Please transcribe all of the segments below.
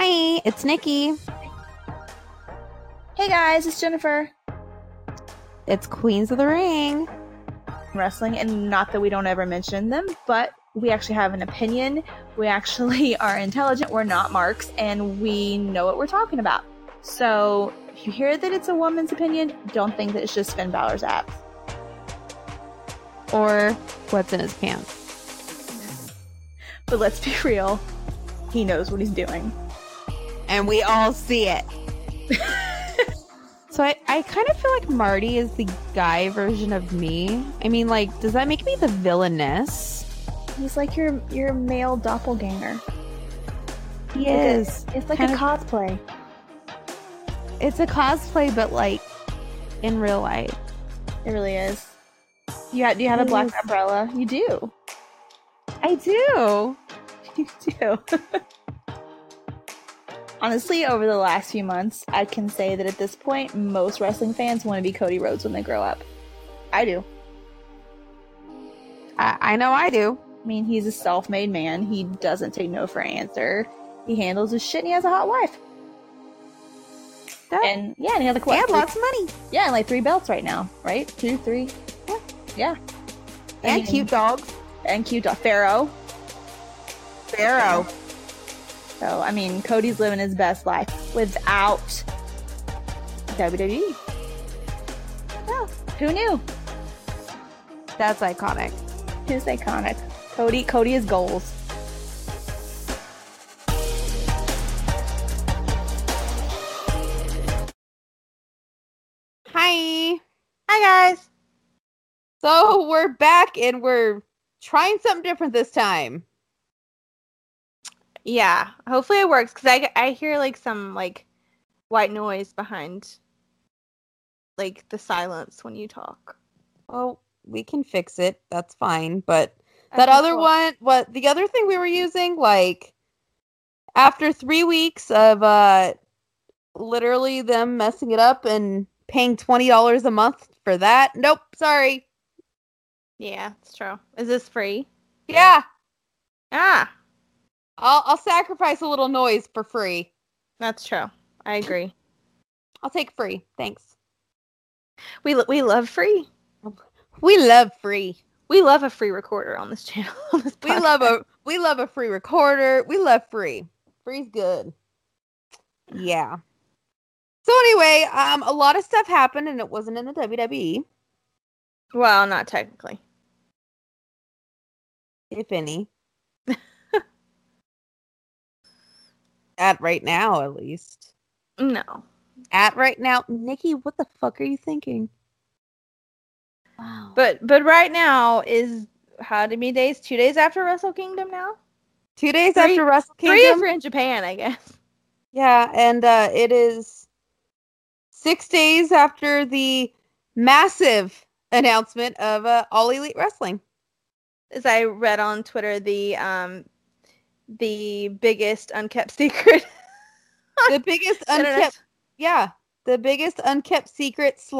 Hi, it's Nikki. Hey guys, it's Jennifer. It's Queens of the Ring. Wrestling, and not that we don't ever mention them, but we actually have an opinion. We actually are intelligent. We're not marks, and we know what we're talking about. So if you hear that it's a woman's opinion, don't think that it's just Finn Balor's abs. Or what's in his pants. But let's be real. He knows what he's doing. And we all see it. So I kind of feel like Marty is the guy version of me. I mean, like, does that make me the villainess? He's like your male doppelganger. He is. It's like a cosplay. It's a cosplay, but like in real life. It really is. Do you have a black umbrella? You do. I do. You do. Honestly, over the last few months, I can say that at this point, most wrestling fans want to be Cody Rhodes when they grow up. I do. I know I do. I mean, he's a self-made man. He doesn't take no for an answer. He handles his shit, and he has a hot wife. Yeah. And he has He had lots of money. Yeah, and like 3 belts right now, right? 2, 3. Yeah. And cute dogs. And cute dog. Pharaoh. So, I mean, Cody's living his best life without WWE. Oh, who knew? That's iconic. It's iconic. Cody is goals. Hi guys. So we're back and we're trying something different this time. Yeah, hopefully it works because I hear like some like white noise behind like the silence when you talk. Oh, we can fix it. That's fine. But that other one, the other thing we were using, like after 3 weeks of literally them messing it up and paying $20 a month for that. Nope, sorry. Yeah, it's true. Is this free? Yeah. Ah. I'll sacrifice a little noise for free. That's true. I agree. I'll take free. Thanks. We love free. We love free. We love a free recorder on this channel. On this we love a free recorder. We love free. Free's good. Yeah. So anyway, a lot of stuff happened and it wasn't in the WWE. Well, not technically. If any. At right now, at least. No. At right now, Nikki, what the fuck are you thinking? Wow. But right now is how many days? 2 days after Wrestle Kingdom now? 2 days after Wrestle Kingdom? 3 if you're in Japan, I guess. Yeah, and it is 6 days after the massive announcement of All Elite Wrestling. As I read on Twitter, the biggest unkept secret. The biggest unkept... Yeah, the biggest unkept secret /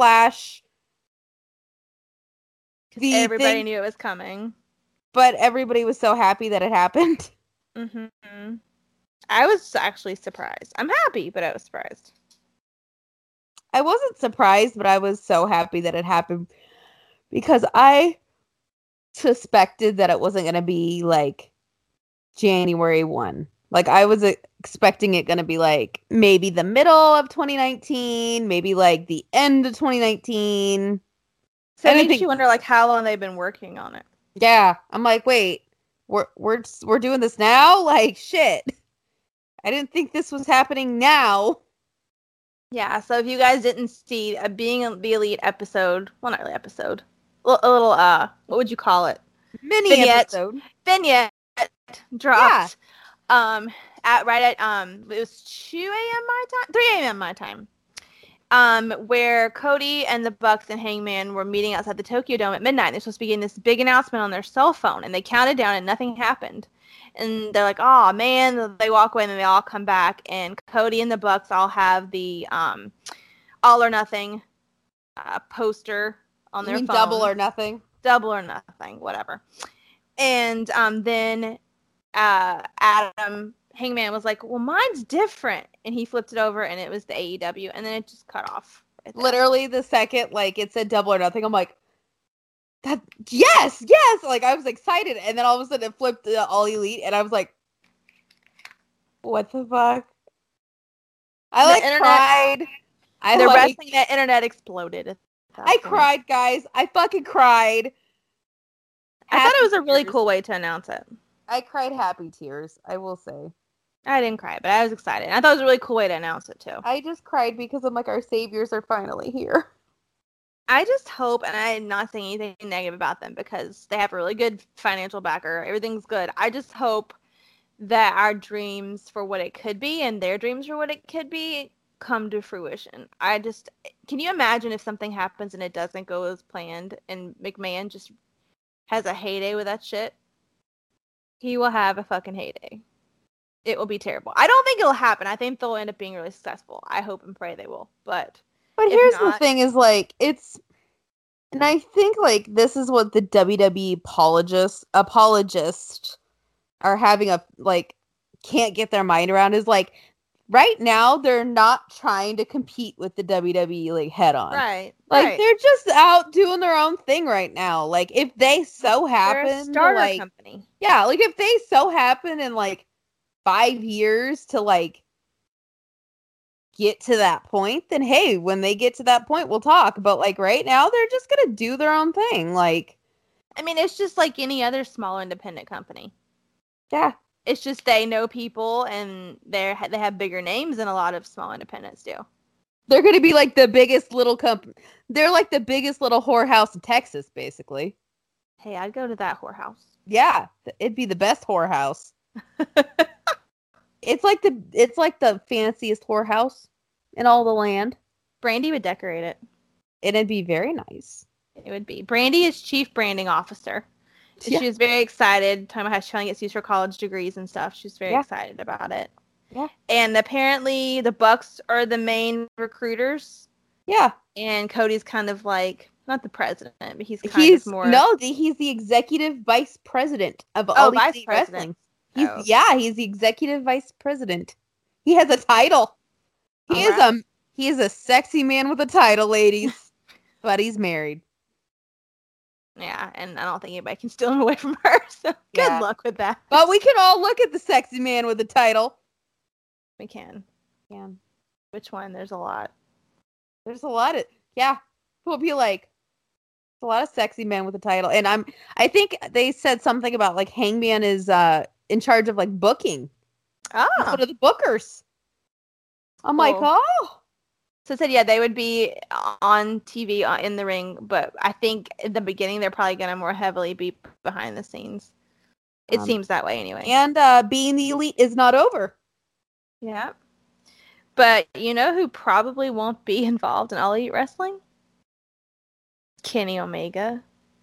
everybody knew it was coming. But everybody was so happy that it happened. Mm-hmm. I was actually surprised. I'm happy, but I was surprised. I wasn't surprised, but I was so happy that it happened because I suspected that it wasn't going to be like January 1. Like I was expecting it going to be like maybe the middle of 2019, maybe like the end of 2019. So it makes you wonder like how long they've been working on it. Yeah, I'm like, wait, we're doing this now? Like shit. I didn't think this was happening now. Yeah, so if you guys didn't see Being the Elite episode, well, not really episode, a little what would you call it? Vignette dropped. Yeah. It was 2 a.m. my time, 3 a.m. my time. Where Cody and the Bucks and Hangman were meeting outside the Tokyo Dome at midnight. They're supposed to be getting this big announcement on their cell phone, and they counted down, and nothing happened. And they're like, "Oh man!" They walk away, and then they all come back, and Cody and the Bucks all have the All or Nothing poster on their phone. Double or Nothing. Double or Nothing, whatever. And then Adam Hangman was like, well, mine's different. And he flipped it over and it was the AEW. And then it just cut off. Right there. Literally the second, like, it said Double or Nothing, I'm like, that, yes! Like, I was excited. And then all of a sudden it flipped to All Elite. And I was like, what the fuck? I, like, cried. The wrestling internet exploded. I cried, guys. I fucking cried. I thought it was a really cool way to announce it. I cried happy tears, I will say. I didn't cry, but I was excited. I thought it was a really cool way to announce it, too. I just cried because I'm like, our saviors are finally here. I just hope, and I'm not saying anything negative about them because they have a really good financial backer. Everything's good. I just hope that our dreams for what it could be and their dreams for what it could be come to fruition. Can you imagine if something happens and it doesn't go as planned and McMahon just has a heyday with that shit? He will have a fucking heyday. It will be terrible. I don't think it'll happen. I think they'll end up being really successful. I hope and pray they will. But here's the thing is, like, and I think, like, this is what the WWE apologists are having can't get their mind around is, like, right now they're not trying to compete with the WWE, like, head on. Right. Like, they're just out doing their own thing right now. Like, if they so happen they're a starter to, like, company. Yeah, like, if they so happen in, like, 5 years to, like, get to that point, then hey, when they get to that point, we'll talk. But, like, right now, they're just gonna do their own thing. Like, I mean, it's just like any other small independent company. Yeah. It's just they know people and they have bigger names than a lot of small independents do. They're gonna be like the biggest little company. They're like the biggest little whorehouse in Texas, basically. Hey, I'd go to that whorehouse. Yeah, it'd be the best whorehouse. It's like the fanciest whorehouse in all the land. Brandy would decorate it. It'd be very nice. It would be. Brandy is chief branding officer. Yeah. She was very excited, talking about how she's trying to get used for college degrees and stuff. She's very excited about it. Yeah. And apparently the Bucks are the main recruiters. Yeah. And Cody's kind of like, not the president, but he's of more... No, he's the executive vice president of All Elite Wrestling. He's the executive vice president. He has a title. He is a sexy man with a title, ladies. But he's married. Yeah, and I don't think anybody can steal him away from her. So good luck with that. But we can all look at the sexy man with the title. We can. Yeah. Which one? There's a lot. There's a lot of People be like, a lot of sexy men with a title. And I think they said something about like Hangman is in charge of like booking. Oh. One of the bookers. I'm like, oh. So it said, they would be on TV in the ring, but I think in the beginning they're probably going to more heavily be behind the scenes. It seems that way anyway. And being the elite is not over. Yeah. But you know who probably won't be involved in All Elite Wrestling? Kenny Omega.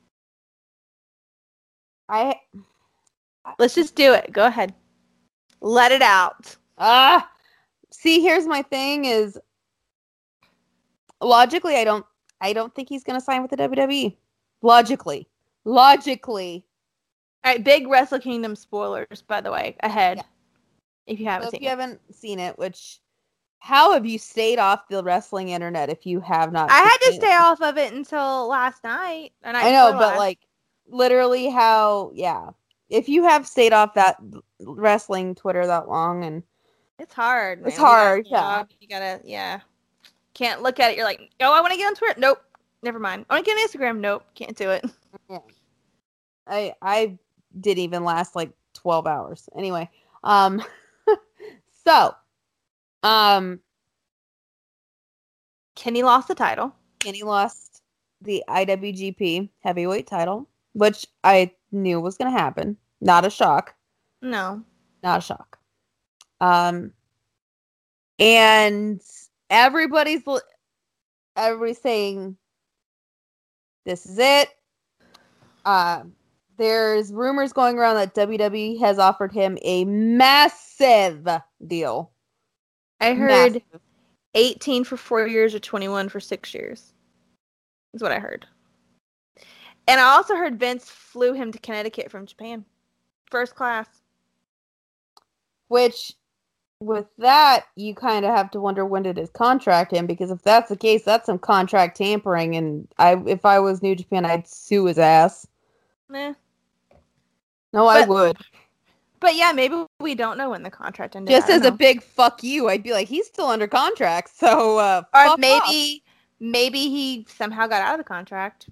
Let's just do it. Go ahead. Let it out. See, here's my thing is logically I don't think he's going to sign with the WWE. Logically. All right, big Wrestle Kingdom spoilers by the way ahead. Yeah. If you haven't seen it, which how have you stayed off the wrestling internet if you have not? I had to stay off of it until last night. I know, but like literally if you have stayed off that wrestling Twitter that long, and it's hard. Man. It's hard. You gotta, can't look at it. You're like, oh, I want to get on Twitter. Nope. Never mind. I want to get on Instagram. Nope. Can't do it. Yeah. I didn't even last like 12 hours. Anyway, so, Kenny lost the title. Kenny lost the IWGP heavyweight title, which I knew was going to happen. Not a shock. No. Not a shock. And everybody's saying this is it. There's rumors going around that WWE has offered him a massive deal. I heard 18 for 4 years or 21 for 6 years. Is what I heard. And I also heard Vince flew him to Connecticut from Japan. First class. Which, with that, you kind of have to wonder when did his contract end, because if that's the case, that's some contract tampering, and if I was New Japan, I'd sue his ass. Meh. No, I would. But yeah, maybe we don't know when the contract ended. Just as a big fuck you, I'd be like, he's still under contract, so or maybe he somehow got out of the contract.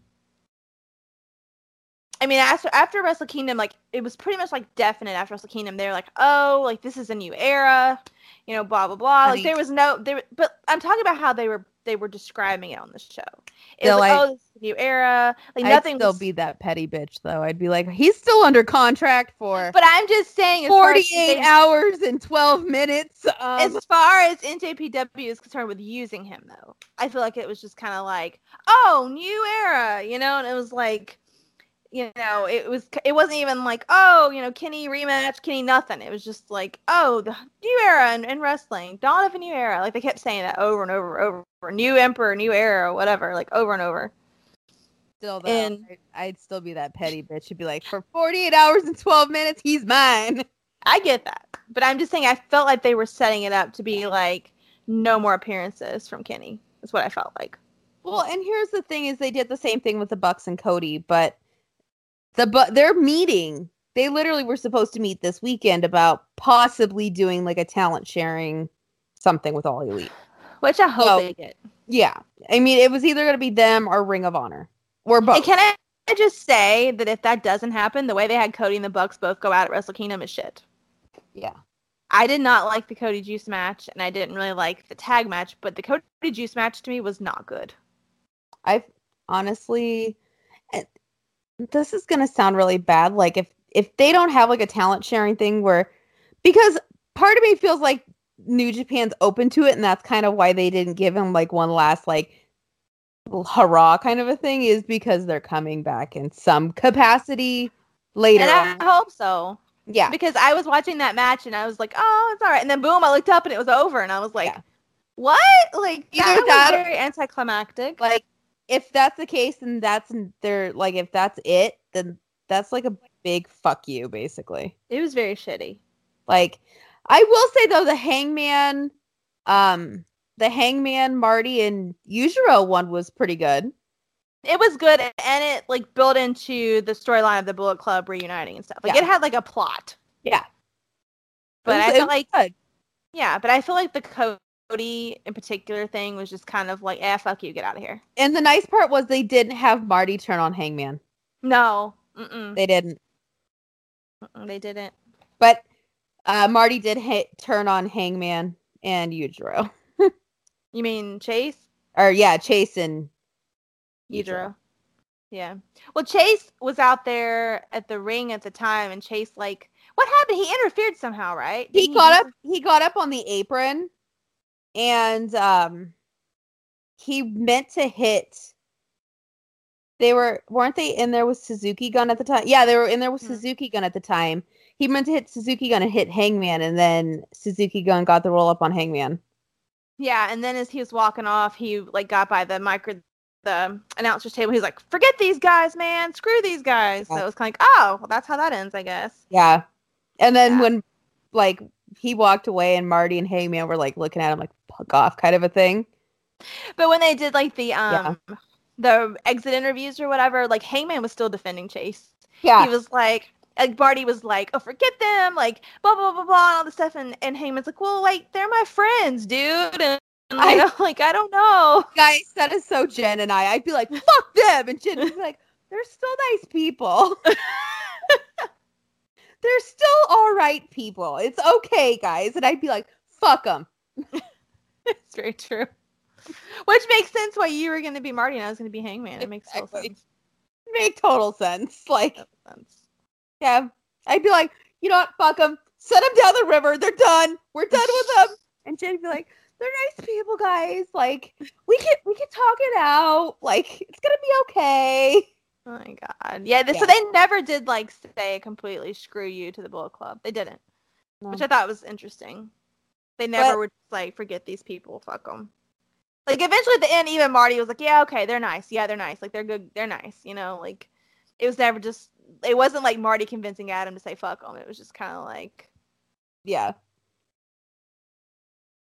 I mean, after Wrestle Kingdom, like, it was pretty much, like, definite after Wrestle Kingdom. They were like, oh, like, this is a new era, you know, blah, blah, blah. Like, there was no, but I'm talking about how they were describing it on the show. It was like, oh, this is a new era. Like, nothing. I'd still be that petty bitch, though. I'd be like, he's still under contract for. But I'm just saying, 48 hours and 12 minutes. As far as NJPW is concerned with using him, though, I feel like it was just kind of like, oh, new era, you know, and it was like. You know, it wasn't even like, oh, you know, Kenny rematch, Kenny nothing. It was just like, oh, the new era in wrestling, dawn of a new era. Like, they kept saying that over and over and over. New emperor, new era, or whatever, like, over and over. Still, though, I'd still be that petty bitch. She'd be like, for 48 hours and 12 minutes, he's mine. I get that. But I'm just saying, I felt like they were setting it up to be like, no more appearances from Kenny. That's what I felt like. Well, and here's the thing is they did the same thing with the Bucks and Cody, but their meeting, they literally were supposed to meet this weekend about possibly doing like a talent sharing something with All Elite. Which I hope they get. Yeah. I mean, it was either going to be them or Ring of Honor. Or both. And can I just say that if that doesn't happen, the way they had Cody and the Bucks both go out at Wrestle Kingdom is shit. Yeah. I did not like the Cody Juice match, and I didn't really like the tag match, but the Cody Juice match to me was not good. I've honestly... This is going to sound really bad. Like, if they don't have, like, a talent sharing thing where... Because part of me feels like New Japan's open to it, and that's kind of why they didn't give him, like, one last, like, hurrah kind of a thing, is because they're coming back in some capacity later And I hope so. Yeah. Because I was watching that match, and I was like, oh, it's all right. And then, boom, I looked up, and it was over, and I was like, what? Like, that was very anticlimactic. Like, if that's the case, then if that's it, then that's like a big fuck you, basically. It was very shitty. Like, I will say though, the Hangman, Marty and Yujiro one was pretty good. It was good, and it like built into the storyline of the Bullet Club reuniting and stuff. Like, it had like a plot. Yeah. But I felt like, but I feel like the Cody in particular thing was just kind of like, fuck you, get out of here. And the nice part was they didn't have Marty turn on Hangman. No. They didn't. They didn't. But Marty did turn on Hangman and Yujiro. You mean Chase? Or, yeah, Chase and Yujiro. Yeah. Well, Chase was out there at the ring at the time, and Chase, like, what happened? He interfered somehow, right? He got up on the apron. And he meant to hit. Weren't they in there with Suzuki Gun at the time? Yeah, they were in there with Suzuki Gun at the time. He meant to hit Suzuki Gun and hit Hangman, and then Suzuki Gun got the roll up on Hangman. Yeah, and then as he was walking off, he like got by the announcer's table. He's like, "Forget these guys, man! Screw these guys!" So it was kind of like, oh, well, that's how that ends, I guess. Yeah, and then when like he walked away, and Marty and Hangman were like looking at him like, fuck off, kind of a thing. But when they did like the exit interviews or whatever, like Hangman was still defending Chase. Yeah. He was like Marty was like, oh, forget them, like blah blah blah blah and all this stuff, and Hangman's like, well, like, they're my friends, dude, and I don't know. Guys, that is so Jen and I'd be like, fuck them, and Jen would be like, they're still nice people. They're still all right people. It's okay, guys. And I'd be like, fuck them. It's very true. Which makes sense why you were going to be Marty and I was going to be Hangman. It makes total sense. Make total sense. Like, yeah. I'd be like, you know what? Fuck them. Send them down the river. They're done. We're done with them. And Jen'd be like, they're nice people, guys. Like, we can talk it out. Like, it's going to be okay. Oh my god. Yeah, so they never did like say completely screw you to the Bullet Club. They didn't. No. Which I thought was interesting. They never would like forget these people, fuck them. Like eventually at the end even Marty was like, yeah, okay, they're nice. Yeah, they're nice. Like they're good. They're nice, you know, like it was never just it wasn't like Marty convincing Adam to say fuck them. It was just kind of like yeah.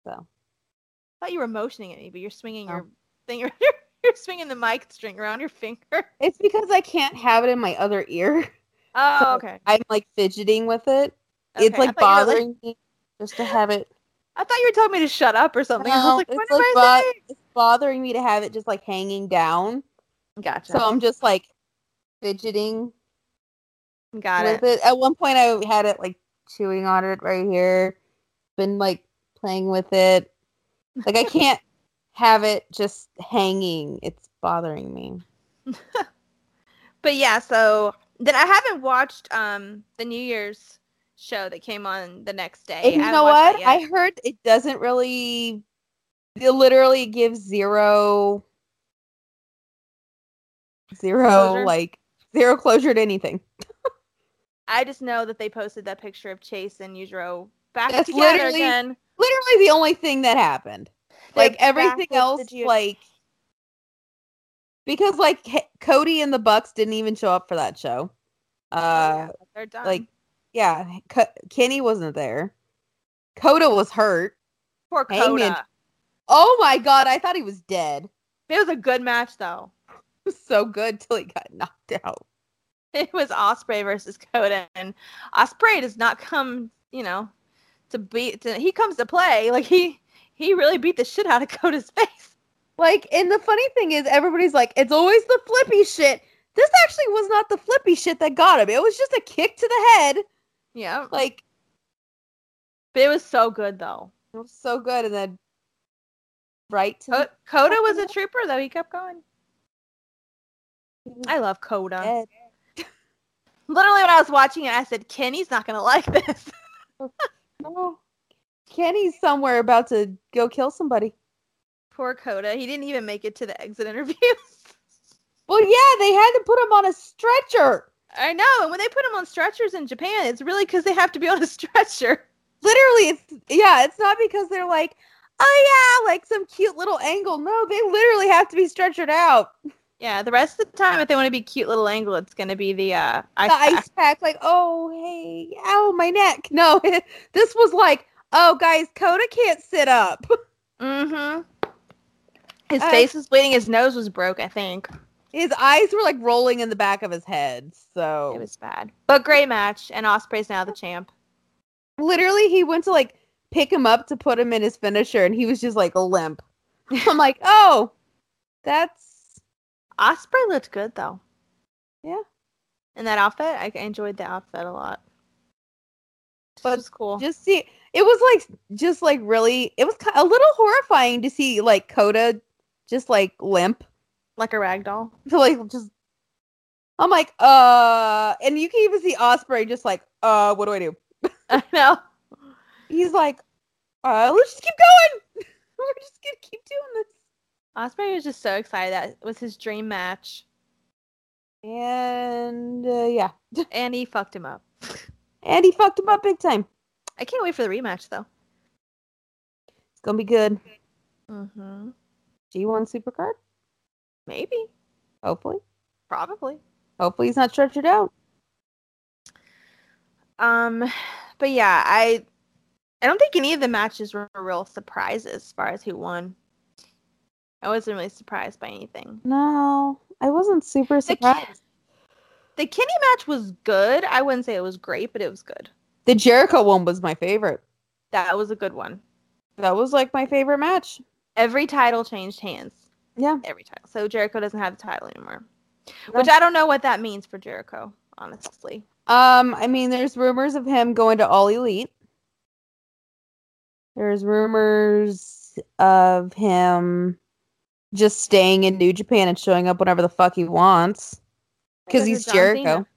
So I thought you were motioning at me, but you're swinging Oh. your finger. You're swinging the mic string around your finger. it's because I can't have it in my other ear. Oh, So okay. I'm like fidgeting with it. It's Okay, I like thought you were, like- bothering me just to have it. I thought you were telling me to shut up or something. I was No, like, what it's am like I saying? it's bothering me to have it just like hanging down. Gotcha. So I'm just like fidgeting Got with it. it. At one point, I had it like chewing on it right here. Been like playing with it. Like I can't have it just hanging. It's bothering me. But yeah, so then I haven't watched the New Year's show that came on the next day. And you I haven't know watched what? that I yet. heard it doesn't really. It literally gives zero Closure? like zero closure to anything. I just know that they posted that picture of Chase and Yujiro back That's together literally- again. Literally the only thing that happened. They're Like everything back with else, the like because like Cody and the Bucks didn't even show up for that show. They're done. Like yeah, Kenny wasn't there. Coda was hurt. poor Hangman- Coda. Oh my god, I thought he was dead. It was a good match though. It was so good till he got knocked out. It was Osprey versus Coda, and Osprey does not come, he comes to play. Like he really beat the shit out of Coda's face. Like, and the funny thing is, everybody's like, it's always the flippy shit. This actually was not the flippy shit that got him. It was just a kick to the head. Yeah. Like, But it was so good though. it was so good. And then right to the Coda was a trooper though. He kept going. I love Coda. head. Literally when I was watching it, I said, Kenny's not going to like this. No. Kenny's somewhere about to go kill somebody. Poor Coda. He didn't even make it to the exit interviews. Well, yeah, they had to put him on a stretcher. I know. And when they put him on stretchers in Japan, it's really because they have to be on a stretcher. Literally, it's not because they're like, oh yeah, like some cute little angle. No, they literally have to be stretchered out. Yeah, the rest of the time, if they want to be cute little angle, it's going to be the ice The pack. ice pack, like, oh, hey, ow, my neck. No, this was like, oh, guys, Coda can't sit up. Mm-hmm. His face was bleeding. His nose was broke, I think. His eyes were like rolling in the back of his head. So It was bad. But great match, and Osprey's now the champ. literally, he went to like pick him up to put him in his finisher, and he was just like a limp. I'm like, oh, that's Osprey looked good, though. Yeah. And that outfit, I enjoyed the outfit a lot. But It was cool. just see. It was like just like really. It was a little horrifying to see like Coda just like limp. Like a rag doll. To like just. I'm like, and you can even see Osprey just like, what do I do? I know. He's like, let's just keep going. We're just gonna keep doing this. Osprey was just so excited. That was his dream match. And yeah, And he fucked him up. and he fucked him up big time. I can't wait for the rematch, though. It's gonna be good. Mm-hmm. G1 Supercard, Maybe. hopefully. Probably. Hopefully he's not stretchered out. But yeah, I don't think any of the matches were real surprises as far as who won. I wasn't really surprised by anything. No, I wasn't super surprised. The Kenny match was good. I wouldn't say it was great, but it was good. The Jericho one was my favorite. That was a good one. That was like my favorite match. Every title changed hands. Yeah. Every title. So Jericho doesn't have the title anymore. No. Which I don't know what that means for Jericho, honestly. I mean, there's rumors of him going to All Elite. There's rumors of him just staying in New Japan and showing up whenever the fuck he wants. Because Because he's of John Cena. Jericho.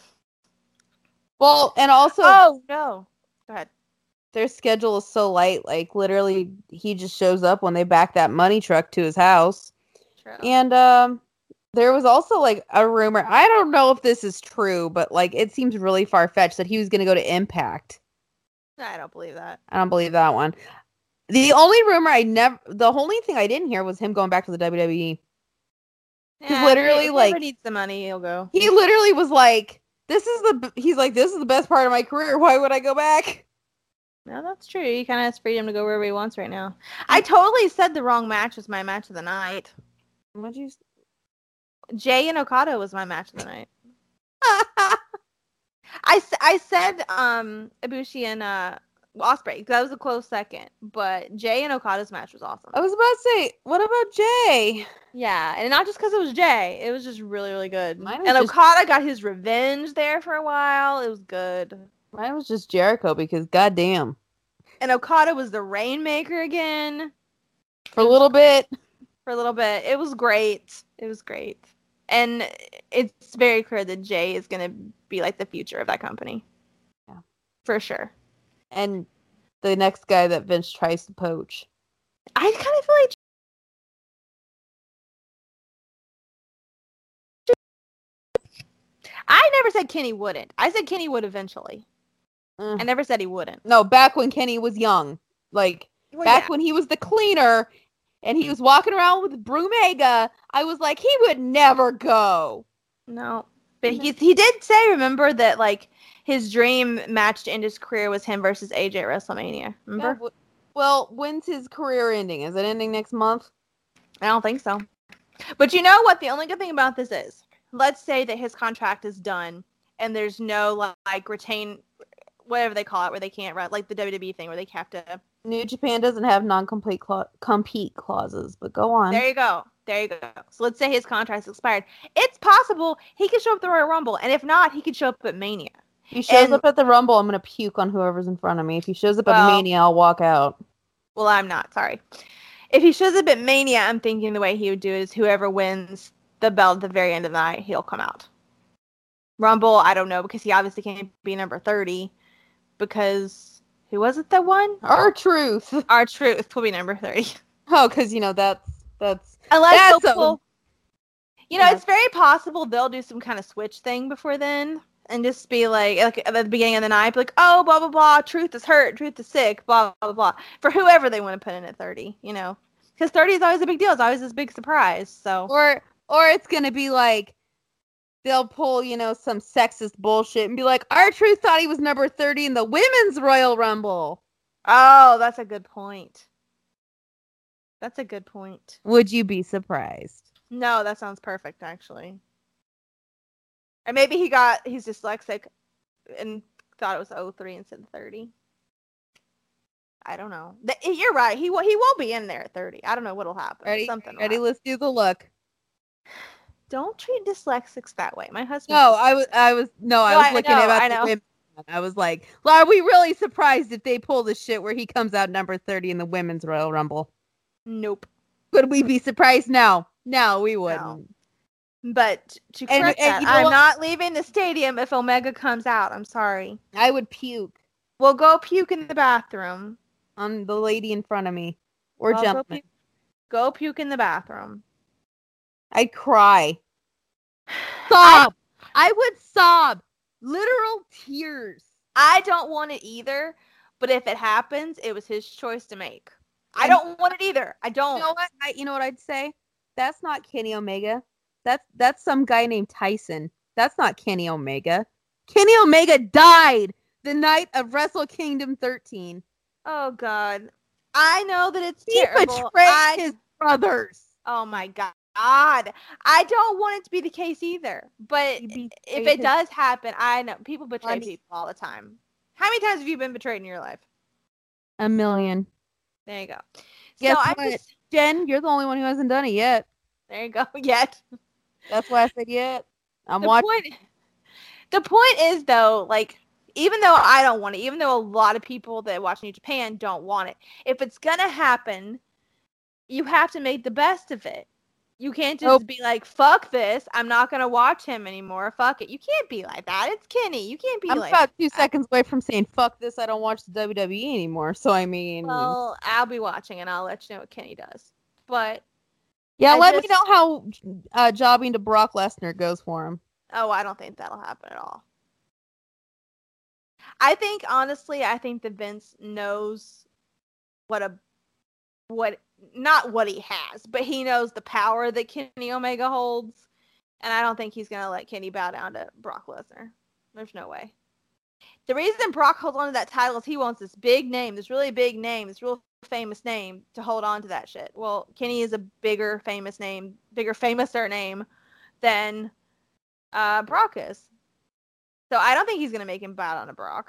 Well, and also Oh, no. Go ahead. their schedule is so light. Like, literally, he just shows up when they back that money truck to his house. True. And there was also like a rumor. I don't know if this is true, but like it seems really far fetched that he was going to go to Impact. I don't believe that. I don't believe that one. The only rumor the only thing I didn't hear was him going back to the WWE. literally, if he like- ever needs the money, he'll go. He literally was like, he's like, this is the best part of my career. Why would I go back? No, that's true. He kind of has freedom to go wherever he wants right now. I totally said the wrong match was my match of the night. What'd you? Jay and Okada was my match of the night. I said Ibushi and Ospreay. That was a close second, but Jay and Okada's match was awesome. I was about to say, what about Jay? Yeah, and not just because it was Jay. It was just really, really good. Mine was And just- Okada got his revenge there for a while. It was good. Mine was just Jericho because goddamn. And Okada was the Rainmaker again. For a little bit. For a little bit. It was great. It was great. And it's very clear that Jay is going to be like the future of that company. Yeah. For sure. And the next guy that Vince tries to poach. I kind of feel like I never said Kenny wouldn't. I said Kenny would eventually. I never said he wouldn't. No, back when Kenny was young. Like, back when he was the cleaner and he was walking around with Brumega, I was like, he would never go. No. But he did say, remember, that, like, his dream match to end his career was him versus AJ at WrestleMania. Remember? Yeah, well, when's his career ending? Is it ending next month? I don't think so. But you know what? The only good thing about this is, let's say that his contract is done and there's no, like, retain, whatever they call it, where they can't, like the WWE thing, where they have to... New Japan doesn't have non-compete compete clauses, but go on. There you go. There you go. So let's say his contract's expired. It's possible he could show up at the Royal Rumble, and if not, he could show up at Mania. If he shows up at the Rumble, I'm going to puke on whoever's in front of me. If he shows up at Mania, I'll walk out. Well, I'm not. Sorry. If he shows up at Mania, I'm thinking the way he would do it is whoever wins the belt at the very end of the night, he'll come out. Rumble, I don't know, because he obviously can't be number 30, because... Who was it that won? R-Truth. R-Truth will be number 30. Oh, because, you know, that's... Unless they'll pull... You know, it's very possible they'll do some kind of switch thing before then. And just be like at the beginning of the night, be like, oh, blah, blah, blah, Truth is hurt, Truth is sick, blah, blah, blah. For whoever they want to put in at 30, you know. Because 30 is always a big deal. It's always this big surprise, so... Or it's going to be like... They'll pull, you know, some sexist bullshit and be like, R-Truth thought he was number 30 in the Women's Royal Rumble. Oh, that's a good point. That's a good point. Would you be surprised? No, that sounds perfect, actually. Or maybe he's dyslexic and thought it was 03 instead of 30. I don't know. You're right. He won't be in there at 30. I don't know what'll happen. Ready? Something. Ready? Let's do the look. Don't treat dyslexics that way. My husband. No, I was looking at the women. I was like, are we really surprised if they pull the shit where he comes out number 30 in the Women's Royal Rumble? Nope. Would we be surprised? No, we wouldn't. No. But to correct that, you know I'm not leaving the stadium if Omega comes out. I'm sorry. I would puke. We'll go puke in the bathroom. On the lady in front of me. Or gentleman. Go puke in the bathroom. I'd cry. Sob. I would sob. Literal tears. I don't want it either, but if it happens, it was his choice to make. I don't want it either. I don't. You know what? You know what I'd say? That's not Kenny Omega. That's some guy named Tyson. That's not Kenny Omega. Kenny Omega died the night of Wrestle Kingdom 13. Oh, God. I know that it's he terrible. He betrayed his brothers. Oh, my God. I don't want it to be the case either. But if it does happen, I know people betray people all the time. How many times have you been betrayed in your life? A million. There you go. Guess what? Jen, you're the only one who hasn't done it yet. There you go. Yet. That's why I said yet. I'm watching. The point is, though, like, even though I don't want it, even though a lot of people that watch New Japan don't want it, if it's going to happen, you have to make the best of it. You can't just be like, fuck this. I'm not going to watch him anymore. Fuck it. You can't be like that. It's Kenny. You can't be I'm like about 2 seconds away from saying, fuck this. I don't watch the WWE anymore. So, I mean. Well, I'll be watching and I'll let you know what Kenny does. But. Yeah, let me know how jobbing to Brock Lesnar goes for him. Oh, I don't think that'll happen at all. I think, honestly, that Vince knows not what he has, but he knows the power that Kenny Omega holds, and I don't think he's going to let Kenny bow down to Brock Lesnar. There's no way. The reason Brock holds on to that title is he wants this big name, this really big name, this real famous name to hold on to that shit. Well, Kenny is a bigger famous name, bigger famouser name than Brock is. So I don't think he's gonna make him bow down to Brock.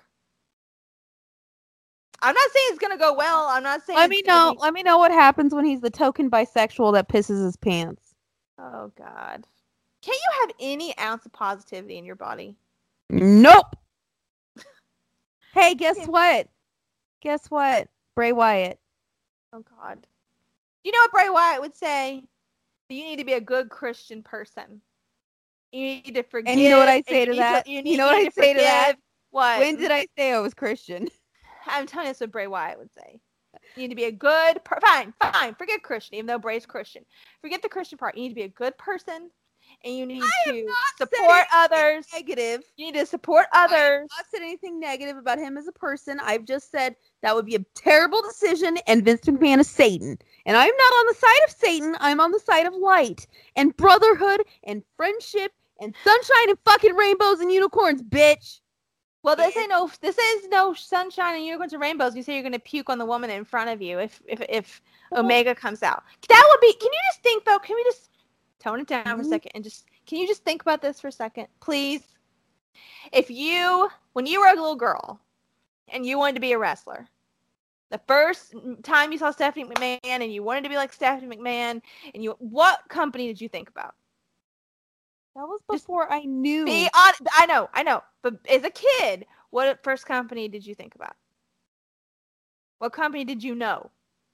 I'm not saying it's gonna go well. I'm not saying. Let me know what happens when he's the token bisexual that pisses his pants. Oh God. Can't you have any ounce of positivity in your body? Nope. Hey, guess what? Guess what? Bray Wyatt. Oh God. You know what Bray Wyatt would say? You need to be a good Christian person. You need to forgive. And you know what I say to that? You know what I say to that? What? When did I say I was Christian? I'm telling you, that's what Bray Wyatt would say. You need to be a good fine. Forget Christian, even though Bray's Christian. Forget the Christian part. You need to be a good person, and you need to support others. Negative. You need to support others. I have not said anything negative about him as a person. I've just said that would be a terrible decision, and Vince McMahon is Satan. And I'm not on the side of Satan. I'm on the side of light and brotherhood and friendship and sunshine and fucking rainbows and unicorns, bitch. Well, this is no sunshine and unicorns and rainbows. You say you're gonna puke on the woman in front of you if Omega comes out. That would be. Can you just think though? Can we just tone it down for a second and can you just think about this for a second, please? When you were a little girl and you wanted to be a wrestler, the first time you saw Stephanie McMahon and you wanted to be like Stephanie McMahon, what company did you think about? That was before I knew. I know. But as a kid, what first company did you think about? What company did you know?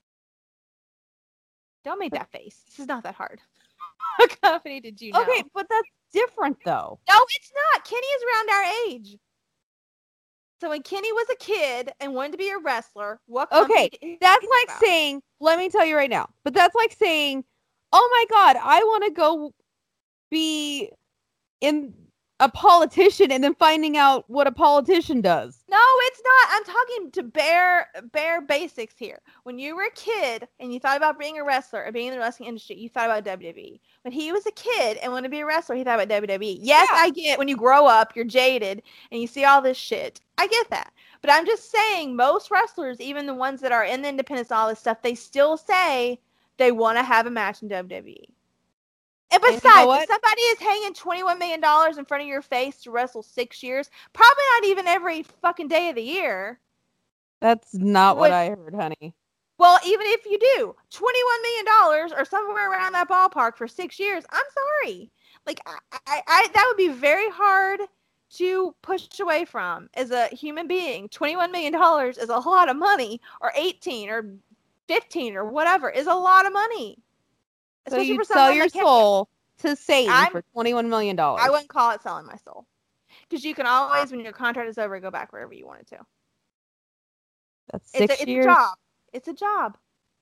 Don't make that face. This is not that hard. What company did you know? Okay, but that's different though. No, it's not. Kenny is around our age. So when Kenny was a kid and wanted to be a wrestler, what company did he that's think like about? saying, let me tell you right now, but that's like saying, oh my God, I want to go be in a politician and then finding out what a politician does. No, it's not. I'm talking to bare basics here. When you were a kid and you thought about being a wrestler or being in the wrestling industry, you thought about WWE. When he was a kid and wanted to be a wrestler, he thought about WWE. Yes, yeah. I get when you grow up, you're jaded and you see all this shit. I get that. But I'm just saying most wrestlers, even the ones that are in the independents and all this stuff, they still say they want to have a match in WWE. And besides, you know if somebody is hanging $21 million in front of your face to wrestle 6 years, probably not even every fucking day of the year. That's not what I heard, honey. Well, even if you do, $21 million or somewhere around that ballpark for 6 years, I'm sorry. Like, I that would be very hard to push away from as a human being. $21 million is a lot of money, or 18 or 15 or whatever is a lot of money. So you sell your soul to Satan for $21 million. I wouldn't call it selling my soul. Because you can always, when your contract is over, go back wherever you wanted to. That's 6 years. It's a job. It's a job.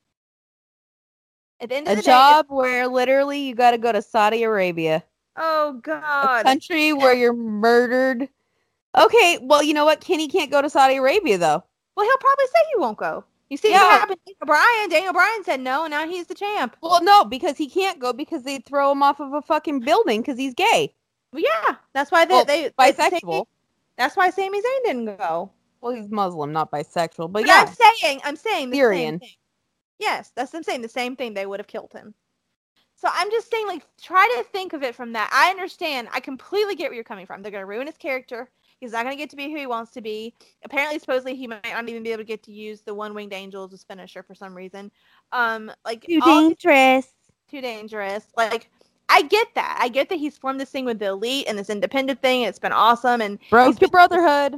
At the end of the day, a job where literally you got to go to Saudi Arabia. Oh, God. A country where you're murdered. Okay, well, you know what? Kenny can't go to Saudi Arabia, though. Well, he'll probably say he won't go. You see what happened to Daniel Bryan? Daniel Bryan said no, and now he's the champ. Well, no, because he can't go because they'd throw him off of a fucking building because he's gay. Well, yeah, that's why they bisexual. That's why Sami Zayn didn't go. Well, he's Muslim, not bisexual, but yeah. I'm saying the Syrian. Same thing. Yes, that's what I'm saying. The same thing. They would have killed him. So I'm just saying, like, try to think of it from that. I understand. I completely get where you're coming from. They're going to ruin his character. He's not going to get to be who he wants to be. Apparently, supposedly, he might not even be able to get to use the one-winged angel as his finisher for some reason. Like too dangerous. Too dangerous. Like, I get that. I get that he's formed this thing with the Elite and this independent thing. And it's been awesome. And broke the brotherhood.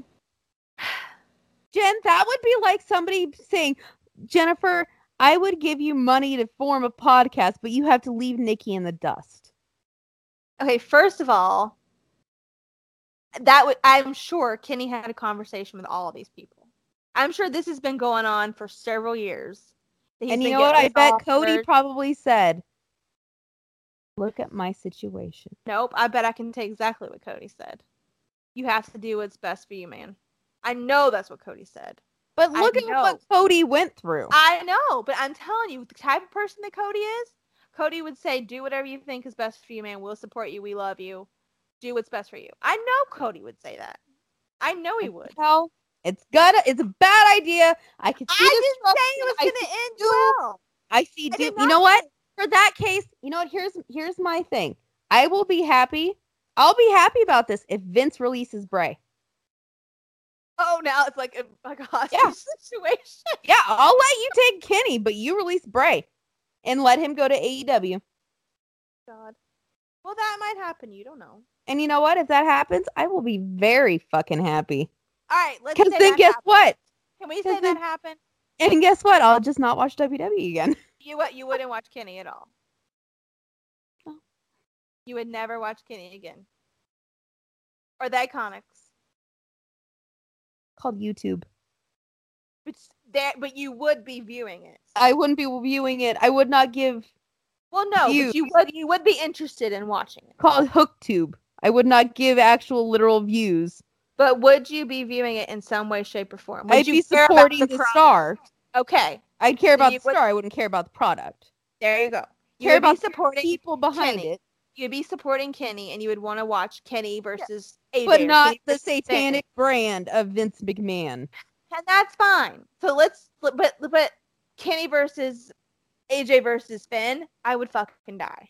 Jen, that would be like somebody saying, Jennifer, I would give you money to form a podcast, but you have to leave Nikki in the dust. Okay, first of all, I'm sure Kenny had a conversation with all of these people. I'm sure this has been going on for several years. And you know what? I bet Cody probably said, look at my situation. Nope, I bet I can take exactly what Cody said. You have to do what's best for you, man. I know that's what Cody said. But look at what Cody went through. I know, but I'm telling you, the type of person that Cody is, Cody would say, do whatever you think is best for you, man. We'll support you. We love you. Do what's best for you. I know Cody would say that. I know he would. Hell, it's a bad idea. I can see I didn't destruction. say it was I going see to end doom. well. I see I doom. did You know not what? say- For that case, you know what? Here's my thing. I will be happy. I'll be happy about this if Vince releases Bray. Oh, now it's like a hostage Yeah. situation. Yeah, I'll let you take Kenny, but you release Bray and let him go to AEW. God. Well, that might happen. You don't know. And you know what? If that happens, I will be very fucking happy. All right, let's Because say then that guess happened. what? Can we 'Cause say then- that happened? And guess what? I'll just not watch WWE again. You wouldn't watch Kenny at all. No. You would never watch Kenny again. Or the Iconics. Called YouTube. But you would be viewing it. I wouldn't be viewing it. I would not give. Well, no, views. but you would be interested in watching it. Called HookTube. I would not give actual literal views. But would you be viewing it in some way, shape, or form? Would I'd you be care about supporting the product? star. Okay, I'd care So about you the would- star. I wouldn't care about the product. there you go. You Care would be about the supporting people behind Kenny. it, You'd be supporting Kenny, and you would want to watch Kenny versus AJ, but or not Kenny the versus Finn. satanic brand of Vince McMahon. And that's fine. So but Kenny versus AJ versus Finn, I would fucking die.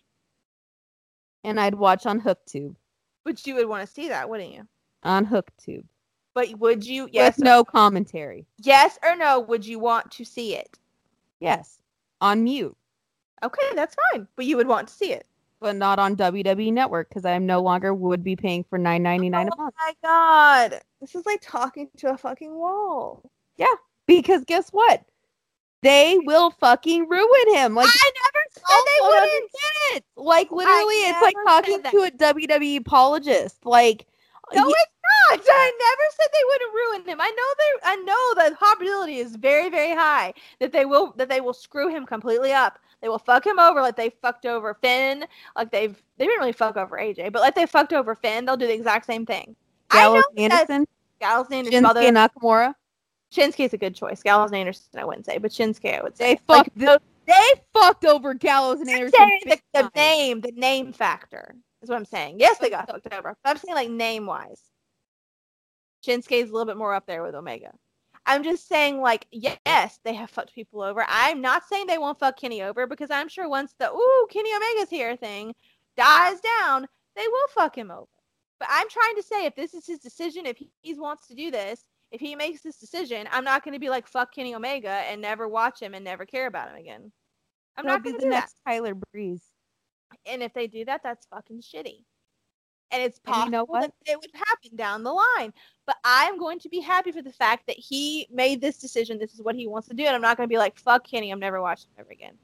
And I'd watch on HookTube. But you would want to see that, wouldn't you? On HookTube. But would you? With Yes. no commentary. Yes or no? Would you want to see it? Yes. On mute. Okay, that's fine. But you would want to see it. But not on WWE Network because I no longer would be paying for $9.99 a month. Oh my god, this is like talking to a fucking wall. Because guess what? They will fucking ruin him. Like I never said they don't wouldn't. understand. Like literally, it's like never talking said that. to a WWE apologist. Like No, y- it's not. I never said they wouldn't ruin him. I know the probability is very, very high that they will screw him completely up. They will fuck him over like they fucked over Finn. Like they didn't really fuck over AJ, but like they fucked over Finn, they'll do the exact same thing. Gallows I know that Anderson, Gallows Anderson, Shinsuke mother. Nakamura. Shinsuke's a good choice. Gallows and Anderson, I wouldn't say, but Shinsuke, I would They say. fucked. Like, They fucked over Gallows and Anderson. saying big time. the name factor is what I'm saying. Yes, they got fucked over. But I'm saying like name wise. Shinsuke's a little bit more up there with Omega. I'm just saying like yes, they have fucked people over. I'm not saying they won't fuck Kenny over because I'm sure once the Kenny Omega's here thing dies down, they will fuck him over. But I'm trying to say if this is his decision, if he wants to do this, if he makes this decision, I'm not going to be like fuck Kenny Omega and never watch him and never care about him again. I'm He'll not be going to the do next Tyler Breeze. that. And if they do that, that's fucking shitty. And it's And you possible know what? that it would happen down the line. But I'm going to be happy for the fact that he made this decision. This is what he wants to do. And I'm not going to be like, fuck Kenny. I'm never watching him ever again.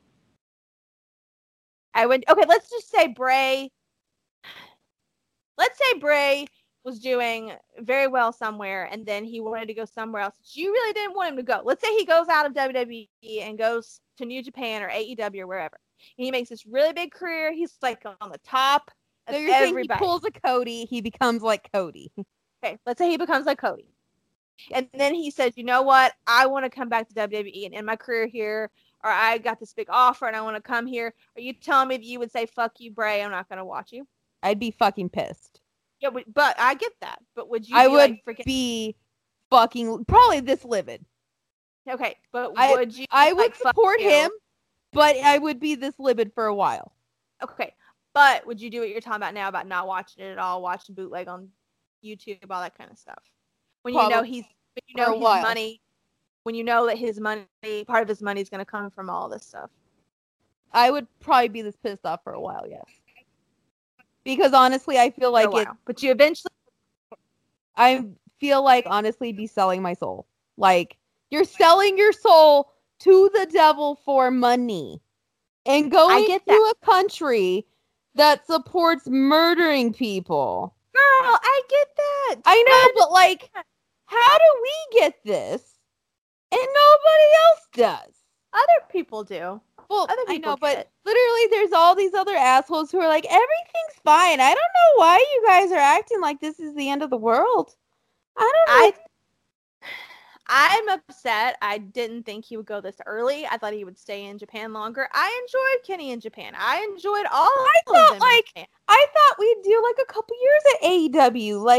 Okay, let's just say Bray. Let's say Bray was doing very well somewhere and then he wanted to go somewhere else. You really didn't want him to go. Let's say he goes out of WWE and goes to New Japan or AEW or wherever. And he makes this really big career. He's like on the top of So you're saying he everybody. pulls a Cody, he becomes like Cody. Okay, let's say he becomes like Cody. And then he says, you know what? I want to come back to WWE and end my career here, or I got this big offer and I want to come here. Are you telling me that you would say, fuck you, Bray, I'm not going to watch you? I'd be fucking pissed. Yeah, but I get that. But would you I be would like freaking... be fucking probably this livid. Okay, but I- would you I would like, fuck support you? him, but I would be this livid for a while. Okay, but would you do what you're talking about now about not watching it at all, watching bootleg on YouTube, all that kind of stuff? When you know Probably he's, when you for know a his while. money, when you know that his money, part of his money is going to come from all this stuff. I would probably be this pissed off for a while, yes. Because honestly, I feel For a like while. But you eventually, I feel like honestly be selling my soul. Like you're selling your soul to the devil for money and going get to a country that supports murdering people. girl, I get that. I know, but like, how do we get this and nobody else does? Other people do. Well, Other I people know, but get it. literally there's all these other assholes who are like, everything's fine. I don't know why you guys are acting like this is the end of the world. I don't know. I'm upset. I didn't think he would go this early. I thought he would stay in Japan longer. I enjoyed Kenny in Japan. I enjoyed all of thought, them like, in Japan. I thought we'd do like a couple years at AEW. Like,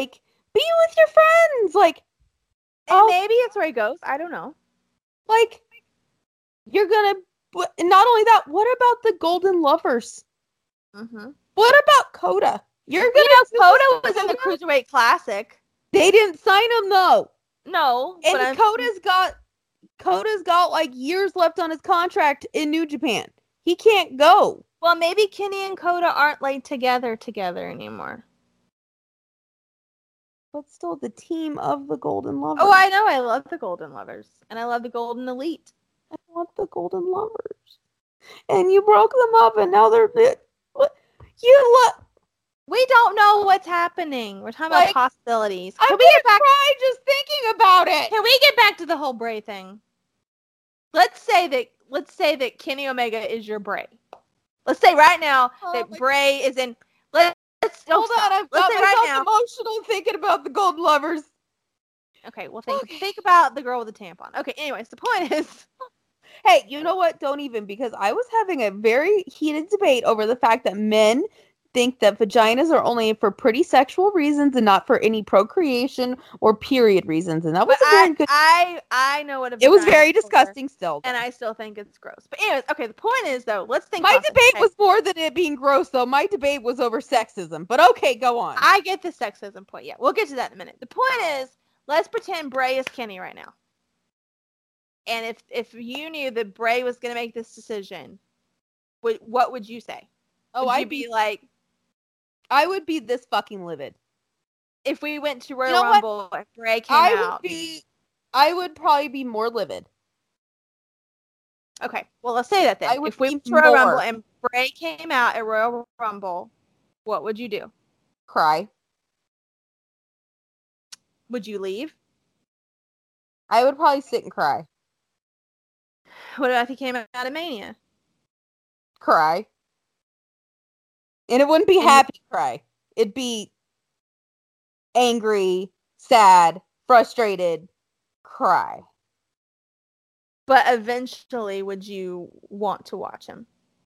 Be with your friends. Like, And maybe it's where he goes. I don't know. Like, you're gonna. Not only that, what about the Golden Lovers? Mm-hmm. What about Coda? Coda was in the Cruiserweight Classic. They didn't sign him though. No, and but Coda's got like years left on his contract in New Japan. He can't go. Well, maybe Kenny and Coda aren't like together anymore. But still, the team of the Golden Lovers. Oh, I know. I love the Golden Lovers, and I love the Golden Elite. I want the Golden Lovers. And you broke them up, and now they're We don't know what's happening. We're talking about possibilities. I'm gonna cry just thinking about it. Can we get back to the whole Bray thing? Let's say that Kenny Omega is your Bray. Let's say right now that Bray is in. Hold on, I've got myself emotional thinking about the Golden Lovers. Okay, well think about the girl with the tampon. Okay, anyways, the point is. Hey, you know what? Don't even, because I was having a very heated debate over the fact that men think that vaginas are only for pretty sexual reasons and not for any procreation or period reasons, and that was a very good. I know what it was very disgusting still, and I still think it's gross. But anyways, okay. The point is though, let's think. My debate was more than it being gross, though. My debate was over sexism. But okay, go on. I get the sexism point. Yeah, we'll get to that in a minute. The point is, let's pretend Bray is Kenny right now, and if you knew that Bray was going to make this decision, what would you say? Oh, I'd be like. I would be this fucking livid. If we went to Royal Rumble and Bray came out. I would probably be more livid. Okay, well, let's say that then. If we went to Royal Rumble and Bray came out at Royal Rumble, what would you do? Cry. Would you leave? I would probably sit and cry. What if he came out of Mania? Cry. And it wouldn't be happy cry. It'd be angry, sad, frustrated, cry. But eventually, would you want to watch him?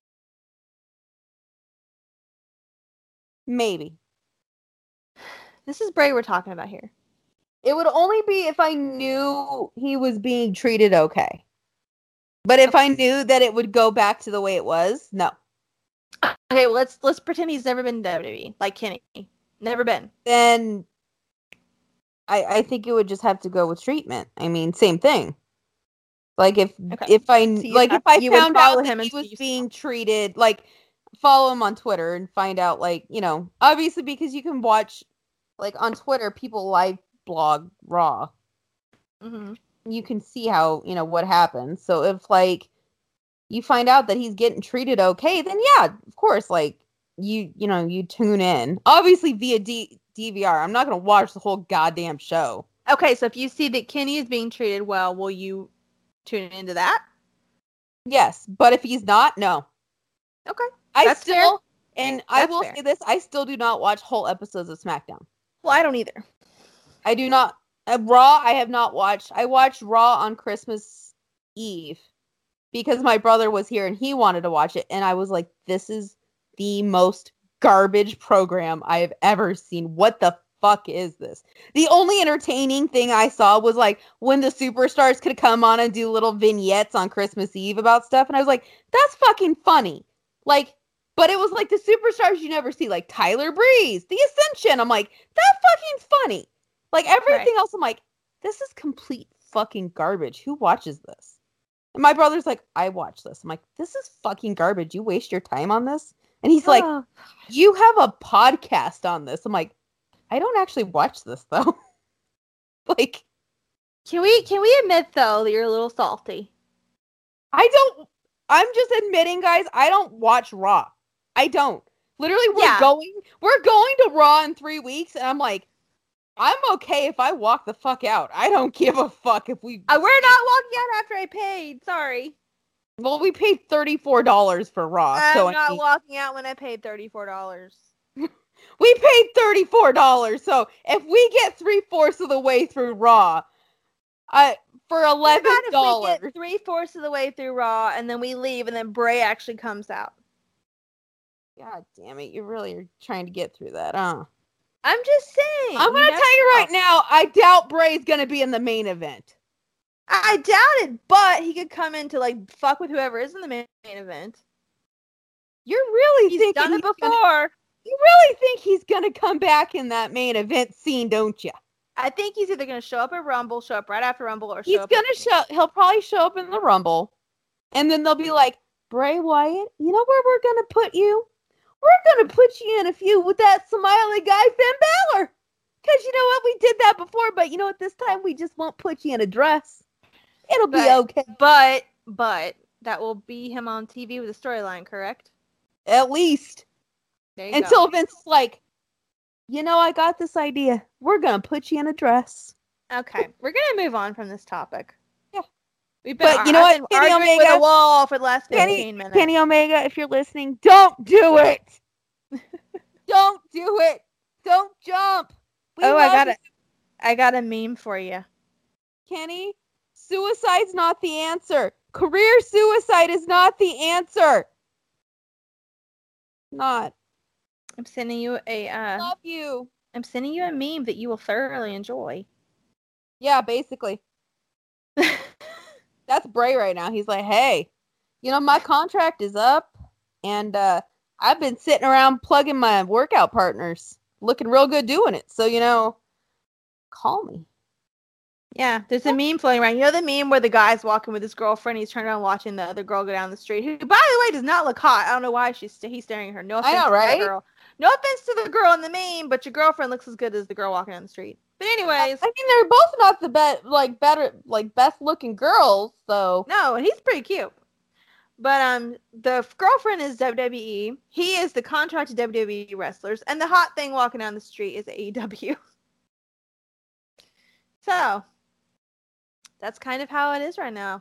Maybe. This is Bray we're talking about here. It would only be if I knew he was being treated okay. But if I knew that it would go back to the way it was, no. Okay, well, let's pretend he's never been WWE, like Kenny. Never been. Then I think it would just have to go with treatment. I mean, same thing. Like if I found out that he was being treated, like follow him on Twitter and find out, like, you know, obviously because you can watch, like on Twitter, people live blog Raw. Mm-hmm. You can see how, you know, what happens. So if like you find out that he's getting treated okay, then yeah, of course, like you tune in. Obviously via DVR. I'm not going to watch the whole goddamn show. Okay, so if you see that Kenny is being treated well, will you tune into that? Yes, but if he's not, no. Okay. I will say this, I still do not watch whole episodes of SmackDown. Well, I don't either. I do not. Raw, I have not watched. I watched Raw on Christmas Eve because my brother was here and he wanted to watch it. And I was like, this is the most garbage program I have ever seen. What the fuck is this? The only entertaining thing I saw was like when the superstars could come on and do little vignettes on Christmas Eve about stuff. And I was like, that's fucking funny. Like, but it was like the superstars you never see, like Tyler Breeze, The Ascension. I'm like, that's fucking funny. Like everything else, I'm like, this is complete fucking garbage. Who watches this? And my brother's like, I watch this. I'm like, this is fucking garbage. You waste your time on this? And he's like, you have a podcast on this. I'm like, I don't actually watch this though. Like, can we admit though that you're a little salty? I'm just admitting, guys, I don't watch Raw. I don't. Literally, we're going to Raw in 3 weeks, and I'm like, I'm okay if I walk the fuck out. I don't give a fuck if we... We're not walking out after I paid. Sorry. Well, we paid $34 for Raw. I'm not walking out when I paid $34. We paid $34, so if we get 3/4 of the way through Raw, for $11... If we get 3/4 of the way through Raw, and then we leave, and then Bray actually comes out. God damn it, you really are trying to get through that, huh? I'm just saying. I'm going to tell you right now, I doubt Bray's going to be in the main event. I doubt it, but he could come in to like fuck with whoever is in the main event. You're really He's thinking done it before. You really think he's going to come back in that main event scene, don't you? I think he's either going to show up at Rumble, show up right after Rumble, or he'll probably show up in the Rumble. And then they'll be like, Bray Wyatt, you know where we're going to put you? We're going to put you in a feud with that smiley guy, Finn Balor. Because you know what? We did that before, but you know what? This time we just won't put you in a dress. It'll be okay. But that will be him on TV with a storyline, correct? At least. Until Vince is like, you know, I got this idea. We're going to put you in a dress. Okay. We're going to move on from this topic. Yeah. But you know what? Kenny Omega with a wall for the last 15 minutes. Kenny Omega, if you're listening, don't do it. Don't do it. Don't jump. I got a meme for you. Kenny, suicide's not the answer. Career suicide is not the answer. Not. I'm sending you love you. I'm sending you a meme that you will thoroughly enjoy. Yeah, basically. That's Bray right now. He's like, hey, you know, my contract is up, and I've been sitting around plugging my workout partners, looking real good doing it. So, you know, call me. Yeah, there's a meme floating around. You know the meme where the guy's walking with his girlfriend, he's turning around watching the other girl go down the street, who, by the way, does not look hot. I don't know why he's staring at her. No offense I know, right? to that girl. No offense to the girl in the meme, but your girlfriend looks as good as the girl walking down the street. But anyways, I mean, they're both not the best looking girls, so. No, and he's pretty cute. But the girlfriend is WWE. He is the contracted WWE wrestlers, and the hot thing walking down the street is AEW. So that's kind of how it is right now.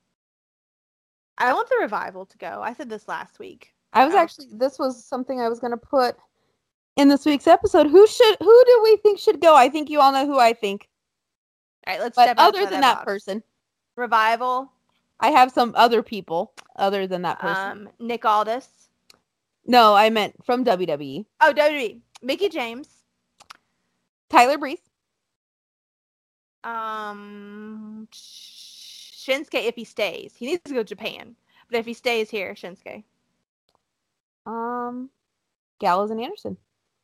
I want the Revival to go. I said this last week. This was something I was going to put in this week's episode. Who do we think should go? I think you all know who I think. All right, let's step other than that person. Revival. I have some other people other than that person. Nick Aldis. No, I meant from WWE. Oh, WWE. Mickie James. Tyler Breeze. Shinsuke if he stays. He needs to go to Japan. But if he stays here, Shinsuke. Gallows and Anderson.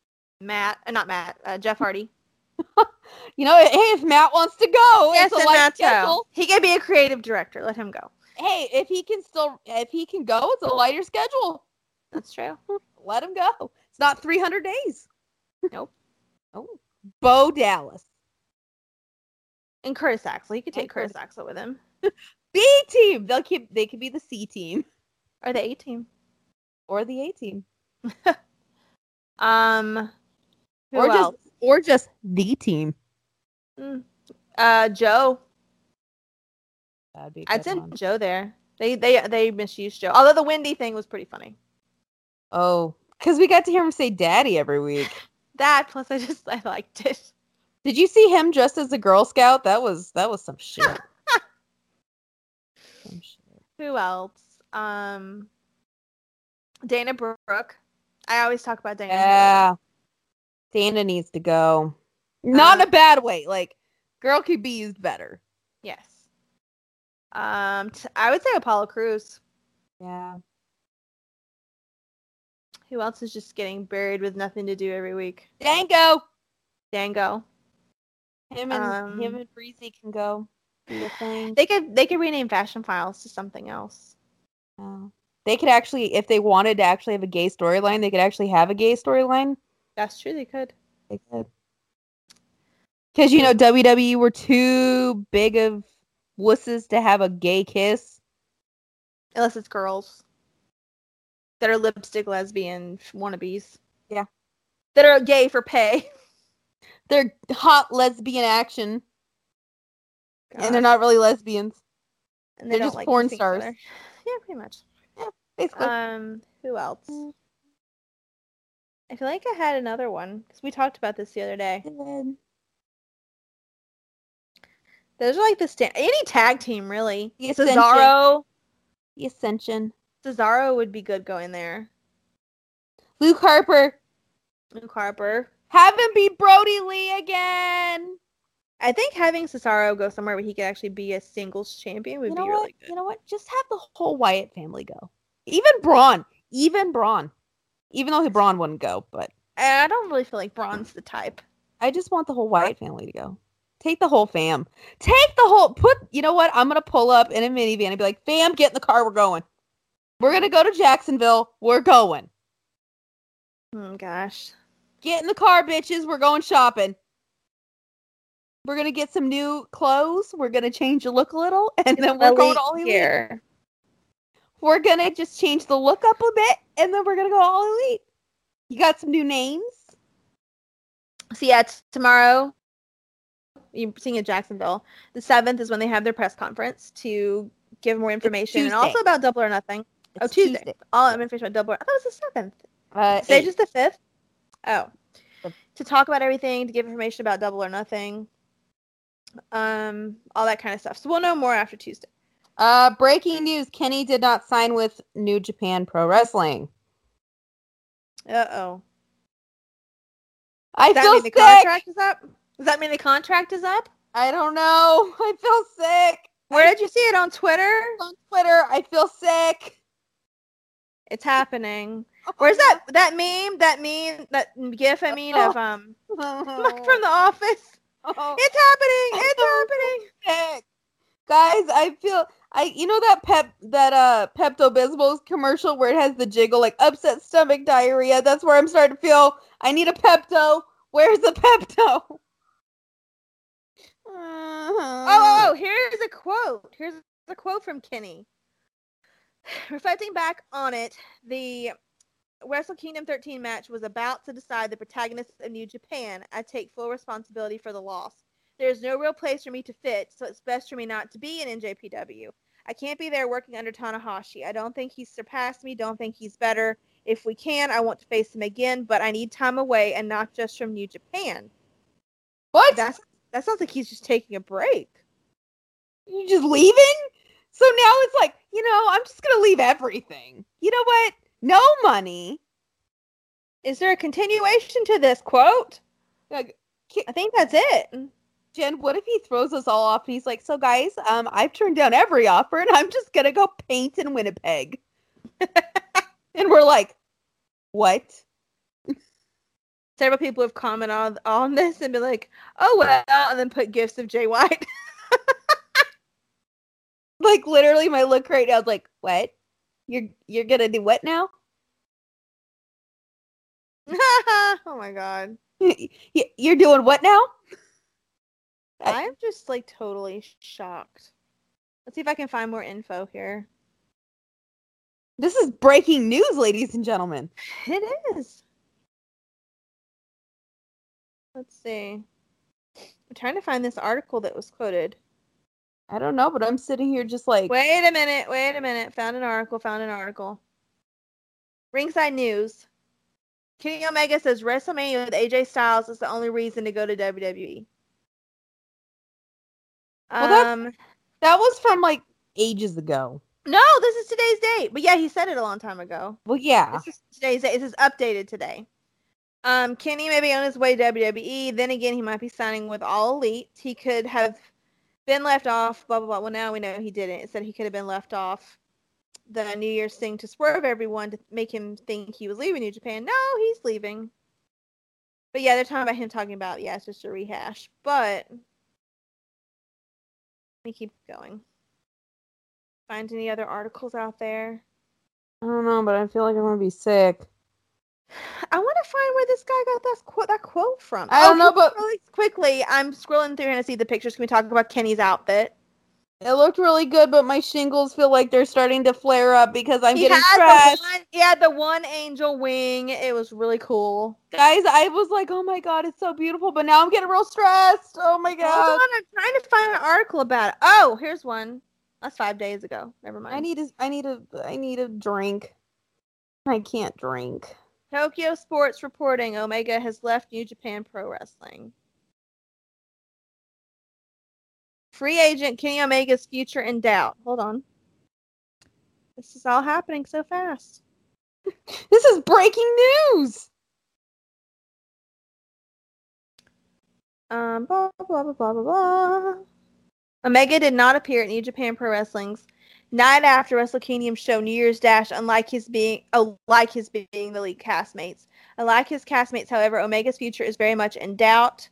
Jeff Hardy. You know, hey, if Matt wants to go, yes, it's a light schedule. He can be a creative director. Let him go. Hey, if he can go, it's a lighter schedule. That's true. Let him go. It's not 300 days. Nope. Oh, Bo Dallas. And Curtis Axel. He could take Curtis Axel with him. B team. They could be the C team. Or the A team. Or the A team. Or just the team. Joe. I'd send Joe there. They misused Joe. Although the Wendy thing was pretty funny. Oh, because we got to hear him say "daddy" every week. That plus I liked it. Did you see him dressed as a Girl Scout? That was some shit. Who else? Dana Brooke. I always talk about Dana. Yeah. Dana needs to go. Not in a bad way. Like, girl could be used better. Yes. I would say Apollo Crews. Yeah. Who else is just getting buried with nothing to do every week? Dango. Him and Breezy can go. Do a thing. They could rename Fashion Files to something else. Oh. They could actually, if they wanted to actually have a gay storyline, they could actually have a gay storyline. That's true, they could. They could. Because, you know, WWE were too big of wusses to have a gay kiss. Unless it's girls. That are lipstick lesbian wannabes. Yeah. That are gay for pay. They're hot lesbian action. God. And they're not really lesbians. And they're just porn stars. Yeah, pretty much. Yeah, basically. Who else? I feel like I had another one because we talked about this the other day. Those are like any tag team really. Cesaro. The Ascension. Cesaro would be good going there. Luke Harper. Have him be Brody Lee again. I think having Cesaro go somewhere where he could actually be a singles champion would be really good. You know what? Just have the whole Wyatt family go. Even Braun. Even though Braun wouldn't go, but I don't really feel like Braun's the type. I just want the whole Wyatt family to go. Take the whole fam. You know what? I'm going to pull up in a minivan and be like, fam, get in the car. We're going. We're going to go to Jacksonville. We're going. Oh, gosh. Get in the car, bitches. We're going shopping. We're going to get some new clothes. We're going to change the look a little. And then we're going all elite. We're going to just change the look up a bit. And then we're going to go all elite. You got some new names? So yeah, it's tomorrow. You're seeing at Jacksonville. The 7th is when they have their press conference to give more information and also about Double or Nothing. It's Tuesday. All information about Double. I thought it was the 7th. Today's just the 5th. Oh, to talk about everything, to give information about Double or Nothing, all that kind of stuff. So we'll know more after Tuesday. Breaking news: Kenny did not sign with New Japan Pro Wrestling. Uh-oh. I feel sick. Contract is up? Does that mean the contract is up? I don't know. I feel sick. Where did you see it? On Twitter? On Twitter. I feel sick. It's happening. Where's that meme? That gif, I mean, of from The Office. Oh. It's happening. It's happening. Sick. Guys, you know that Pepto-Bismol commercial where it has the jiggle, like upset stomach diarrhea? That's where I'm starting to feel I need a Pepto. Where's the Pepto? Oh, here's a quote. Here's a quote from Kenny. Reflecting back on it, the Wrestle Kingdom 13 match was about to decide the protagonist of New Japan. I take full responsibility for the loss. There's no real place for me to fit, so it's best for me not to be in NJPW. I can't be there working under Tanahashi. I don't think he's surpassed me, don't think he's better. If we can, I want to face him again, but I need time away and not just from New Japan. What? That sounds like he's just taking a break. You just leaving? So now it's like, I'm just going to leave everything. You know what? No money. Is there a continuation to this quote? Like, I think that's it. Jen, what if he throws us all off and he's like, so guys, I've turned down every offer and I'm just going to go paint in Winnipeg. And we're like, what? Several people have commented on this and been like, oh, well, and then put gifs of Jay White. Like, literally, my look right now is like, what? You're going to do what now? Oh, my God. You're doing what now? I'm just, like, totally shocked. Let's see if I can find more info here. This is breaking news, ladies and gentlemen. It is. Let's see. I'm trying to find this article that was quoted. I don't know, but I'm sitting here just like... Wait a minute. Found an article. Ringside News. Kenny Omega says WrestleMania with AJ Styles is the only reason to go to WWE. Well, that was from, like, ages ago. No, this is today's date. But yeah, he said it a long time ago. Well, yeah. This is today's date. This is updated today. Kenny may be on his way to WWE. Then again, he might be signing with All Elite. He could have been left off, blah, blah, blah. Well, now we know he didn't. It said he could have been left off the New Year's thing to swerve everyone to make him think he was leaving New Japan. No, he's leaving. But yeah, they're talking about him talking about, yeah, it's just a rehash. But let me keep going. Find any other articles out there? I don't know, but I feel like I'm going to be sick. I want to find where this guy got that quote from. I don't know, but... Really quickly, I'm scrolling through here to see the pictures. Can we talk about Kenny's outfit? It looked really good, but my shingles feel like they're starting to flare up because I'm getting stressed. He had the one angel wing. It was really cool. Guys, I was like, oh my God, it's so beautiful, but now I'm getting real stressed. Oh my God. Hold on, I'm trying to find an article about it. Oh, here's one. That's 5 days ago. Never mind. I need a drink. I can't drink. Tokyo Sports reporting Omega has left New Japan Pro Wrestling. Free agent Kenny Omega's future in doubt. Hold on. This is all happening so fast. This is breaking news. Blah, blah, blah, blah, blah, blah. Omega did not appear at New Japan Pro Wrestling's night after Wrestle Kingdom show New Year's Dash, like his being the lead castmates. Unlike his castmates, however, Omega's future is very much in doubt.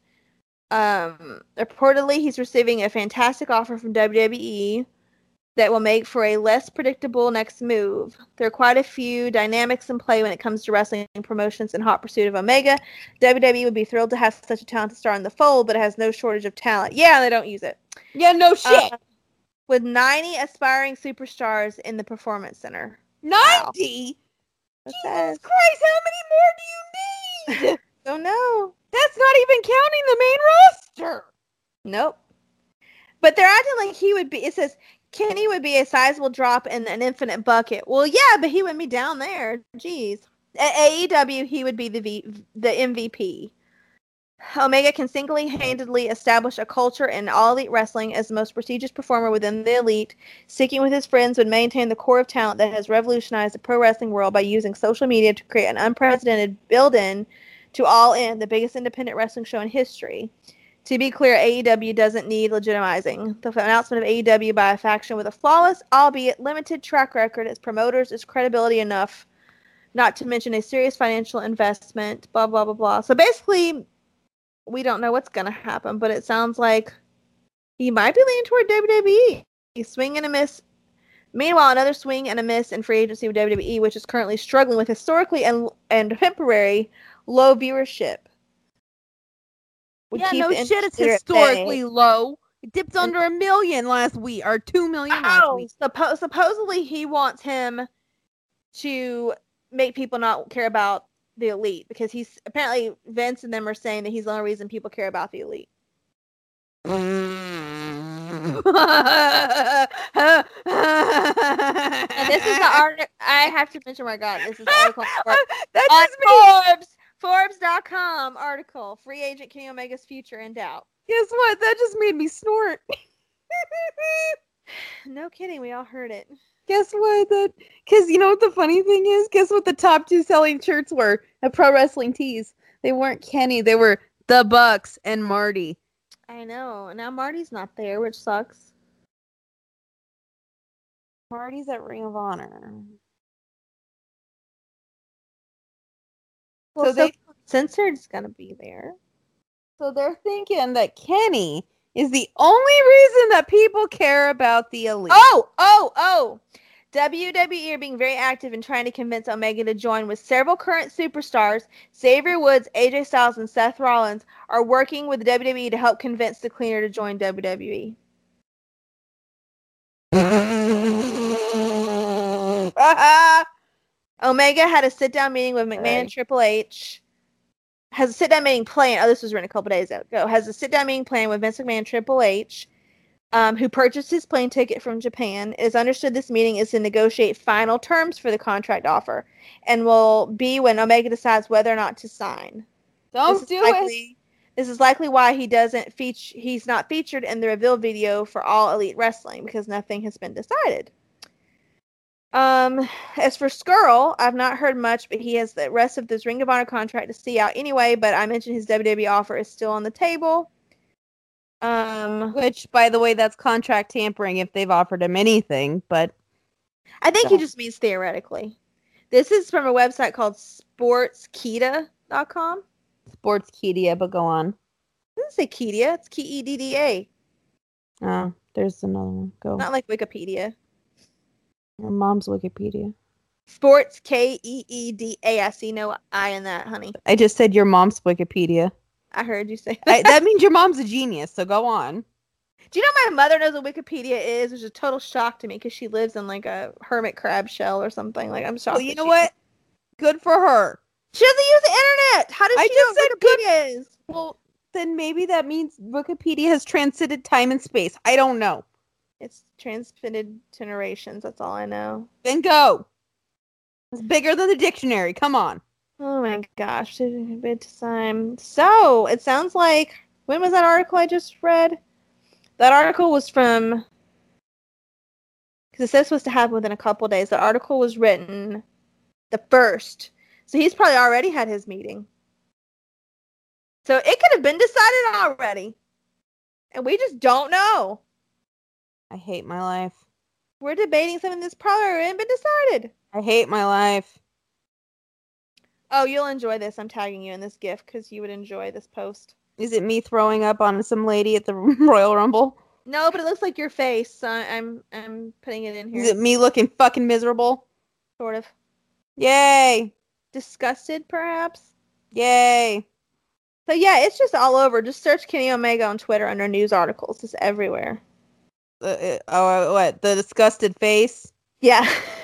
Reportedly, he's receiving a fantastic offer from WWE that will make for a less predictable next move. There are quite a few dynamics in play when it comes to wrestling promotions in hot pursuit of Omega. WWE would be thrilled to have such a talented star in the fold, but it has no shortage of talent. Yeah, they don't use it. Yeah, no shit. With 90 aspiring superstars in the Performance Center. 90? Wow. Jesus Christ, how many more do you need? Don't know. That's not even counting the main roster. Nope. But they're acting like he would be. It says Kenny would be a sizable drop in an infinite bucket. Well, yeah, but he wouldn't be down there. Jeez. At AEW, he would be the MVP. Omega can single-handedly establish a culture in All Elite Wrestling as the most prestigious performer within the Elite. Sticking with his friends would maintain the core of talent that has revolutionized the pro wrestling world by using social media to create an unprecedented build-in to All In, the biggest independent wrestling show in history. To be clear, AEW doesn't need legitimizing. The announcement of AEW by a faction with a flawless, albeit limited track record as promoters is credibility enough, not to mention a serious financial investment, blah, blah, blah, blah. So basically, we don't know what's going to happen, but it sounds like he might be leaning toward WWE. He's swing and a miss. Meanwhile, another swing and a miss in free agency with WWE, which is currently struggling with historically and temporary low viewership. Yeah, no shit, it's historically low. It dipped under 1 million last week, or 2 million last week. Supposedly he wants him to make people not care about the Elite, because he's apparently Vince and them are saying that he's the only reason people care about the Elite. And this is the article. I have to mention where I got it. This is the article on Forbes.com article. Free agent Kenny Omega's future in doubt. Guess what? That just made me snort. No kidding. We all heard it. Guess what? Because you know what the funny thing is? Guess what the top 2 selling shirts were at Pro Wrestling Tees? They weren't Kenny. They were the Bucks and Marty. I know. Now Marty's not there, which sucks. Marty's at Ring of Honor. Well, so Censored's gonna be there. So they're thinking that Kenny is the only reason that people care about the Elite. Oh! WWE are being very active in trying to convince Omega to join, with several current superstars, Xavier Woods, AJ Styles, and Seth Rollins, are working with WWE to help convince the cleaner to join WWE. Omega had a sit-down meeting with McMahon and Triple H. Has a sit-down meeting planned. Oh, this was written a couple days ago. Has a sit-down meeting planned with Vince McMahon and Triple H, who purchased his plane ticket from Japan. It is understood this meeting is to negotiate final terms for the contract offer, and will be when Omega decides whether or not to sign. Don't do it. This is likely why he's not featured in the reveal video for All Elite Wrestling, because nothing has been decided. As for Skrull, I've not heard much, but he has the rest of this Ring of Honor contract to see out anyway, but I mentioned his WWE offer is still on the table. Which, by the way, that's contract tampering if they've offered him anything, but I think he just means theoretically. This is from a website called Sportskeeda.com. Sportskeeda, but go on. It doesn't say Kedia, it's Kedda. Oh, there's another one. Go. Not like Wikipedia. Your mom's Wikipedia. Sports, Keeda. I see no I in that, honey. I just said your mom's Wikipedia. I heard you say that. That means your mom's a genius, so go on. Do you know my mother knows what Wikipedia is? Which is a total shock to me, because she lives in like a hermit crab shell or something. Like, I'm shocked. Well, you know what? Good for her. She doesn't use the internet. How does she know what Wikipedia is? Well, then maybe that means Wikipedia has transcended time and space. I don't know. It's transcended generations. That's all I know. Then go. It's bigger than the dictionary. Come on. Oh my gosh. Bit time. So, it sounds like, when was that article I just read? That article was from, because it says supposed to happen within a couple days. The article was written the 1st. So he's probably already had his meeting. So it could have been decided already. And we just don't know. I hate my life. We're debating something that's probably already been decided. I hate my life. Oh, you'll enjoy this. I'm tagging you in this GIF because you would enjoy this post. Is it me throwing up on some lady at the Royal Rumble? No, but it looks like your face. So I'm putting it in here. Is it me looking fucking miserable? Sort of. Yay! Disgusted, perhaps? Yay! So yeah, it's just all over. Just search Kenny Omega on Twitter under news articles. It's everywhere. What? The disgusted face? Yeah.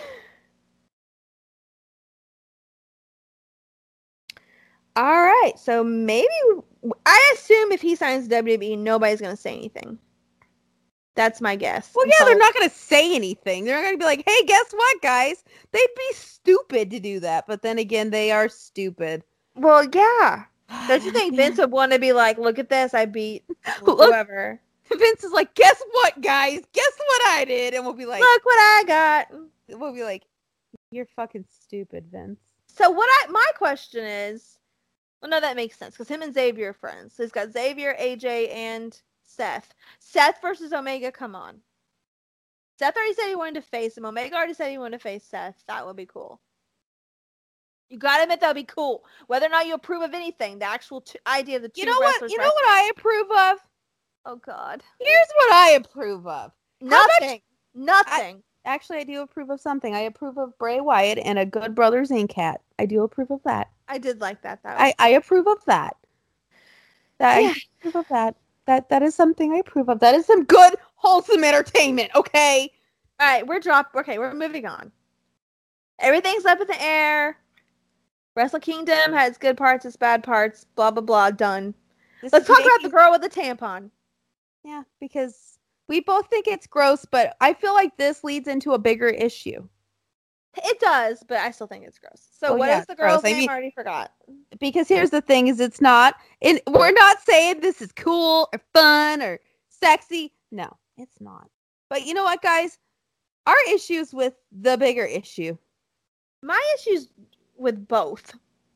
All right. So maybe I assume if he signs WWE, nobody's gonna say anything. That's my guess. Well, yeah, they're not gonna say anything. They're not gonna be like, "Hey, guess what, guys?" They'd be stupid to do that. But then again, they are stupid. Well, yeah. Don't you think Vince would want to be like, "Look at this, I beat whoever." Vince is like, "Guess what, guys? Guess what I did?" And we'll be like, "Look what I got." We'll be like, "You're fucking stupid, Vince." So my question is, well, no, that makes sense because him and Xavier are friends. So he's got Xavier, AJ, and Seth. Seth versus Omega. Come on. Seth already said he wanted to face him. Omega already said he wanted to face Seth. That would be cool. You gotta admit that would be cool. Whether or not you approve of anything, the actual idea of the two wrestlers. You know what I approve of? Oh God. Here's what I approve of. Nothing. Nothing. Actually, I do approve of something. I approve of Bray Wyatt and a Good Brothers Inc. hat. I do approve of that. I did like that. I approve of that. I approve of that. That is something I approve of. That is some good, wholesome entertainment, okay? All right, we're moving on. Everything's up in the air. Wrestle Kingdom has good parts, its bad parts, blah, blah, blah, done. Let's talk about the girl with the tampon. Yeah, because we both think it's gross, but I feel like this leads into a bigger issue. It does, but I still think it's gross. So what is the girl's name? I already forgot. Because here's the thing, is it's not, we're not saying this is cool or fun or sexy. No, it's not. But you know what, guys? Our issues with the bigger issue. My issues with both.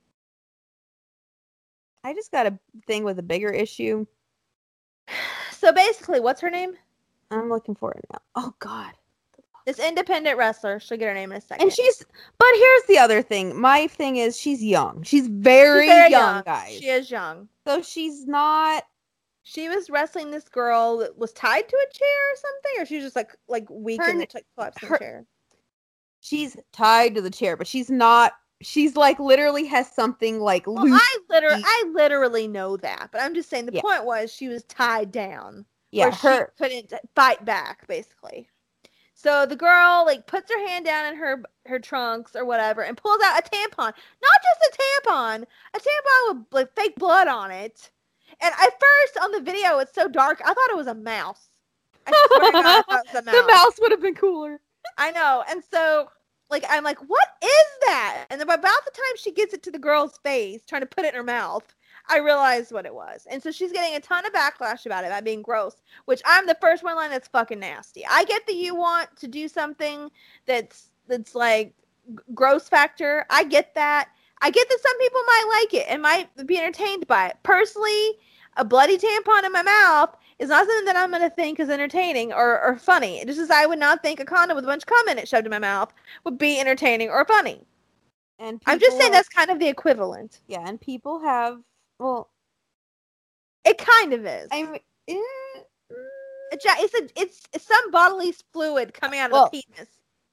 I just got a thing with a bigger issue. So basically, what's her name? I'm looking for it now. Oh, God. This independent wrestler. She'll get her name in a second. And but here's the other thing. My thing is she's young. She's very young, guys. She is young. So she's not. She was wrestling this girl that was tied to a chair or something, or she was just like weak and collapsed in the chair. She's tied to the chair, but she's not. She's like literally has something like loose. I literally know that, but I'm just saying the point was she was tied down. Yeah, she couldn't fight back, basically. So the girl like puts her hand down in her trunks or whatever and pulls out a tampon. Not just a tampon with like fake blood on it. And at first on the video it's so dark, I thought it was a mouse. I swear to God, I thought it was a mouse. The mouse would have been cooler. I know. And so like I'm like, what is that? And then about the time she gets it to the girl's face, trying to put it in her mouth, I realized what it was. And so she's getting a ton of backlash about it, that being gross, which I'm the first one line that's fucking nasty. I get that you want to do something that's like gross factor. I get that. I get that some people might like it and might be entertained by it. Personally, a bloody tampon in my mouth is not something that I'm going to think is entertaining or funny. Just as I would not think a condom with a bunch of cum in it shoved in my mouth would be entertaining or funny. And I'm just saying that's kind of the equivalent. Yeah, and people have, well, it kind of is. I mean, it's some bodily fluid coming out of the penis.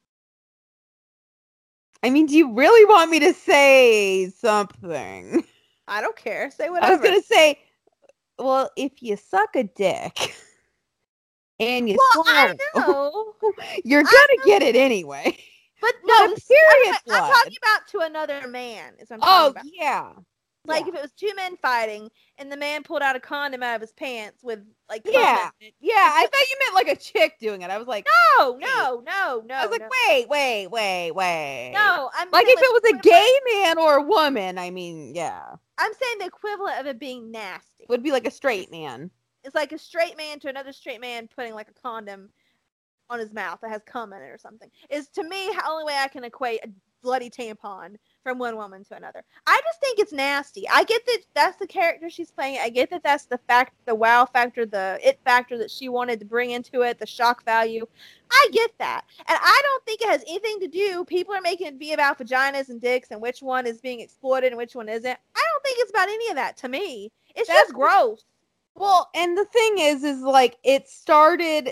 I mean, do you really want me to say something? I don't care. Say whatever. I was going to say, well, if you suck a dick and you swallow, you're going to get it anyway. But no, I'm talking about to another man. Is what I'm talking about. Yeah. Like if it was two men fighting and the man pulled out a condom out of his pants with like I thought you meant like a chick doing it. I was like, no. I was like, wait. No, I'm like if it was a gay man or a woman. I mean, yeah. I'm saying the equivalent of it being nasty would be like a straight man. It's like a straight man to another straight man putting like a condom on his mouth that has cum in it or something. Is to me the only way I can equate bloody tampon from one woman to another. I just think it's nasty. I get that that's the character she's playing. I get that that's the wow factor, the it factor that she wanted to bring into it, the shock value. I get that. And I don't think it has anything to do, people are making it be about vaginas and dicks and which one is being exploited and which one isn't. I don't think it's about any of that to me. It's just gross. Well, and the thing is like it started.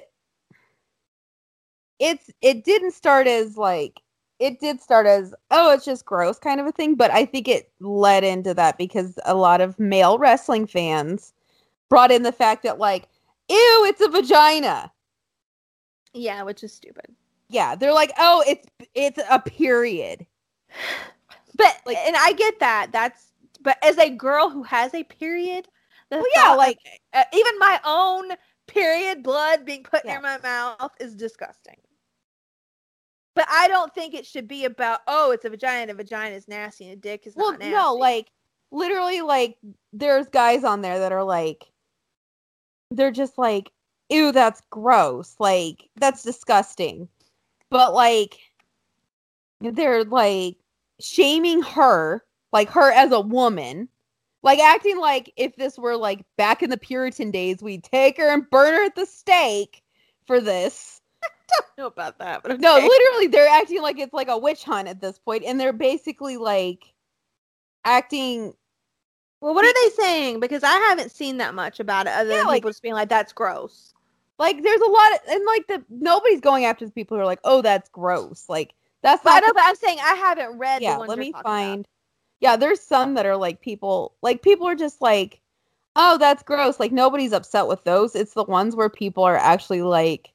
It didn't start as like it did start as, oh, it's just gross kind of a thing, but I think it led into that because a lot of male wrestling fans brought in the fact that, like, ew, it's a vagina. Yeah, which is stupid. Yeah, they're like, oh, it's a period. But, like, and I get that. But as a girl who has a period, like, even my own period blood being put near my mouth is disgusting. But I don't think it should be about, oh, it's a vagina and a vagina is nasty and a dick is not nasty. Well, no, like, literally, like, there's guys on there that are like, they're just like, ew, that's gross. Like, that's disgusting. But, like, they're, like, shaming her, like, her as a woman. Like, acting like if this were, like, back in the Puritan days, we'd take her and burn her at the stake for this. I don't know about that, but okay. No, literally, they're acting like it's like a witch hunt at this point, and they're basically like acting. Well, what are they saying? Because I haven't seen that much about it, other than people just being like, "That's gross." Like, there's a lot, and like nobody's going after the people who are like, "Oh, that's gross." Like, that's not. But I'm saying I haven't read. Yeah, the ones let me find. About. Yeah, there's some that are like people are just like, "Oh, that's gross." Like, nobody's upset with those. It's the ones where people are actually like.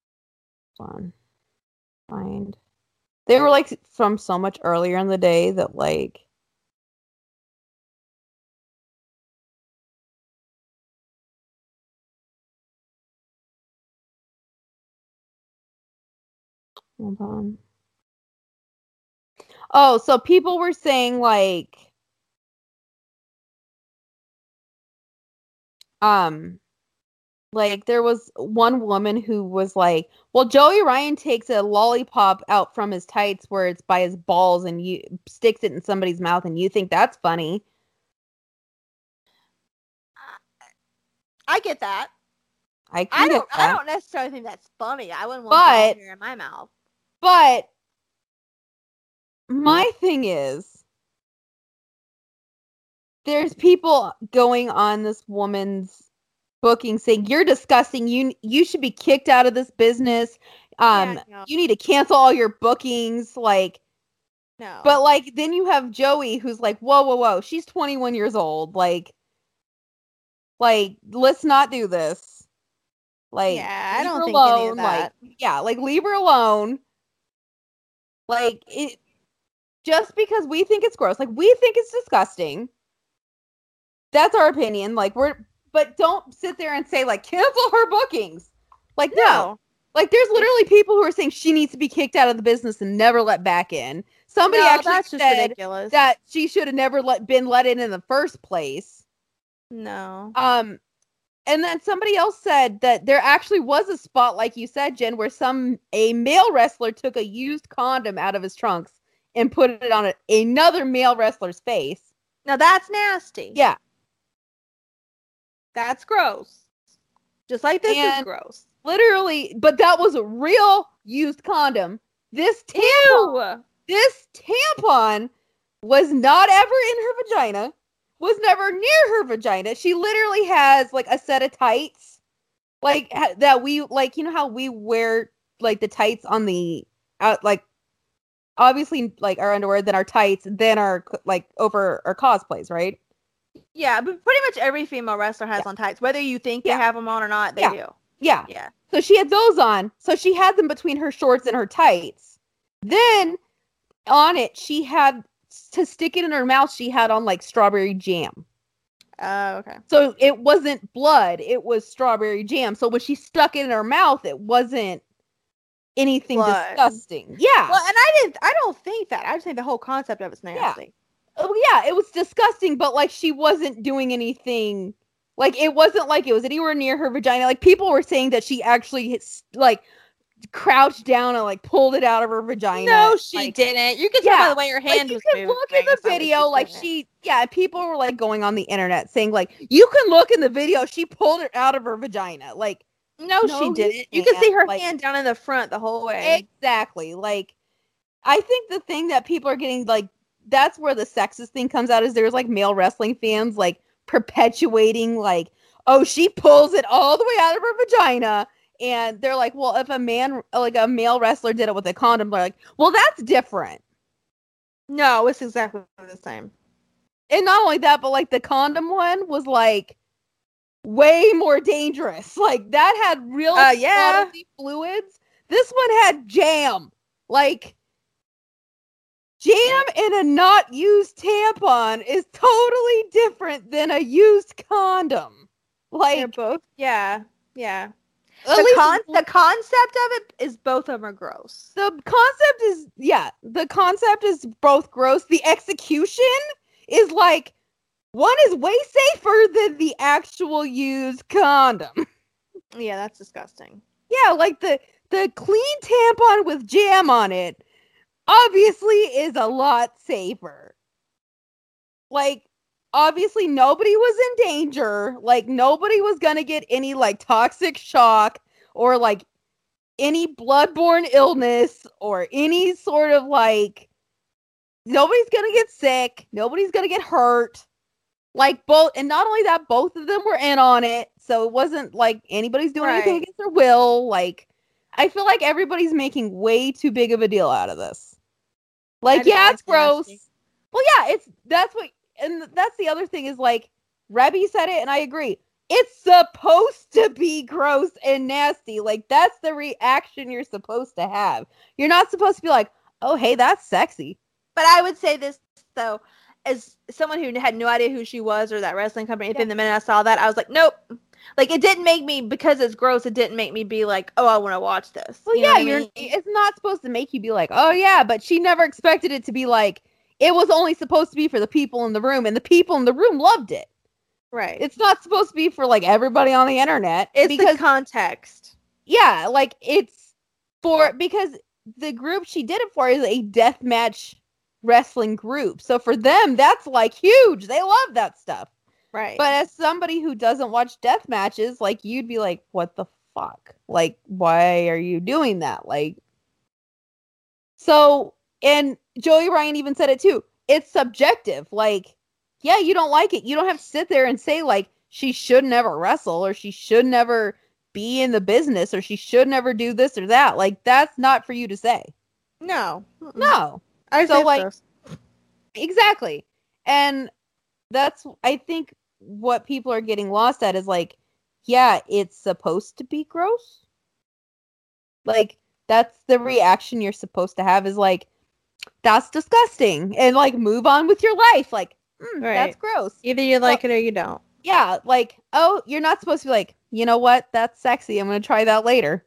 Find. They were like from so much earlier in the day that like. Hold on. Oh, so people were saying like. Like, there was one woman who was like, well, Joey Ryan takes a lollipop out from his tights where it's by his balls and you sticks it in somebody's mouth and you think that's funny. I get that. I don't necessarily think that's funny. I wouldn't want it in my mouth. But my thing is, there's people going on this woman's booking saying you're disgusting, you should be kicked out of this business, you need to cancel all your bookings, like, no. But like then you have Joey who's like, whoa, she's 21 years old, like let's not do this, like, yeah, I don't think any of that. Like, yeah, like, leave her alone, like, it just because we think it's gross, like, we think it's disgusting, that's our opinion, like, but don't sit there and say, like, cancel her bookings. Like, no. Like, there's literally people who are saying she needs to be kicked out of the business and never let back in. Somebody actually said ridiculous. That she should have never been let in the first place. No. And then somebody else said that there actually was a spot, like you said, Jen, where a male wrestler took a used condom out of his trunks and put it on another male wrestler's face. Now, that's nasty. Yeah. That's gross. Just like this is gross. Literally, but that was a real used condom. This tampon was not ever in her vagina, was never near her vagina. She literally has like a set of tights, like that we like, you know how we wear like the tights on the like obviously like our underwear, then our tights, then our like over our cosplays, right? Yeah, but pretty much every female wrestler has on tights. Whether you think they have them on or not, they do. Yeah. Yeah. So she had those on. So she had them between her shorts and her tights. Then on it, she had to stick it in her mouth. She had on like strawberry jam. Oh, okay. So it wasn't blood. It was strawberry jam. So when she stuck it in her mouth, it wasn't anything disgusting. Yeah. Well, and I don't think that. I just think the whole concept of it's nasty. Yeah. Oh, yeah, it was disgusting, but, like, she wasn't doing anything, like, it wasn't like it was anywhere near her vagina. Like, people were saying that she actually, like, crouched down and like pulled it out of her vagina. No, she like, didn't. You can tell by the way her hand was moving. You can look in the video, like people were like going on the internet saying like, you can look in the video, she pulled it out of her vagina. Like, no, she didn't. You can see her hand down in the front the whole way. Exactly. Like, I think the thing that people are getting like, that's where the sexist thing comes out, is there's like male wrestling fans like perpetuating like, oh, she pulls it all the way out of her vagina. And they're like, well, if a male wrestler did it with a condom, they're like, well, that's different. No, it's exactly the same. And not only that, but like the condom one was like way more dangerous. Like that had real bodily fluids. This one had jam. Like, jam in a not used tampon is totally different than a used condom. Like, they're both, yeah. The concept of it is both of them are gross. The concept is both gross. The execution is like, one is way safer than the actual used condom. Yeah, that's disgusting. Yeah, like the clean tampon with jam on it obviously is a lot safer. Like, obviously nobody was in danger. Like, nobody was gonna get any like toxic shock or like any bloodborne illness or any sort of like, nobody's gonna get sick, nobody's gonna get hurt. Like, both, and not only that, both of them were in on it, so it wasn't like anybody's doing anything against their will. Like, I feel like everybody's making way too big of a deal out of this. Like, yeah, it's gross. Well, yeah, that's the other thing is like, Rebby said it and I agree. It's supposed to be gross and nasty. Like, that's the reaction you're supposed to have. You're not supposed to be like, oh, hey, that's sexy. But I would say this, though, as someone who had no idea who she was or that wrestling company, the minute I saw that, I was like, nope. Like, it didn't make me, because it's gross, it didn't make me be like, oh, I want to watch this. Well, it's not supposed to make you be like, oh, yeah, but she never expected it to be like, it was only supposed to be for the people in the room, and the people in the room loved it. Right. It's not supposed to be for, like, everybody on the internet. It's because the context. Yeah, like, it's for, because the group she did it for is a deathmatch wrestling group. So for them, that's, like, huge. They love that stuff. Right. But as somebody who doesn't watch death matches, like, you'd be like, what the fuck? Like, why are you doing that? Like, so, and Joey Ryan even said it too. It's subjective. Like, yeah, you don't like it. You don't have to sit there and say, like, she should never wrestle, or she should never be in the business, or she should never do this or that. Like, that's not for you to say. No. No. I so, say like, so. Exactly. And that's, I think, what people are getting lost at is, like, yeah, it's supposed to be gross. Like, that's the reaction you're supposed to have, is like, that's disgusting, and like, move on with your life. Like, that's gross. Either you like it or you don't. Yeah, like, oh, you're not supposed to be like, you know what, that's sexy, I'm gonna try that later.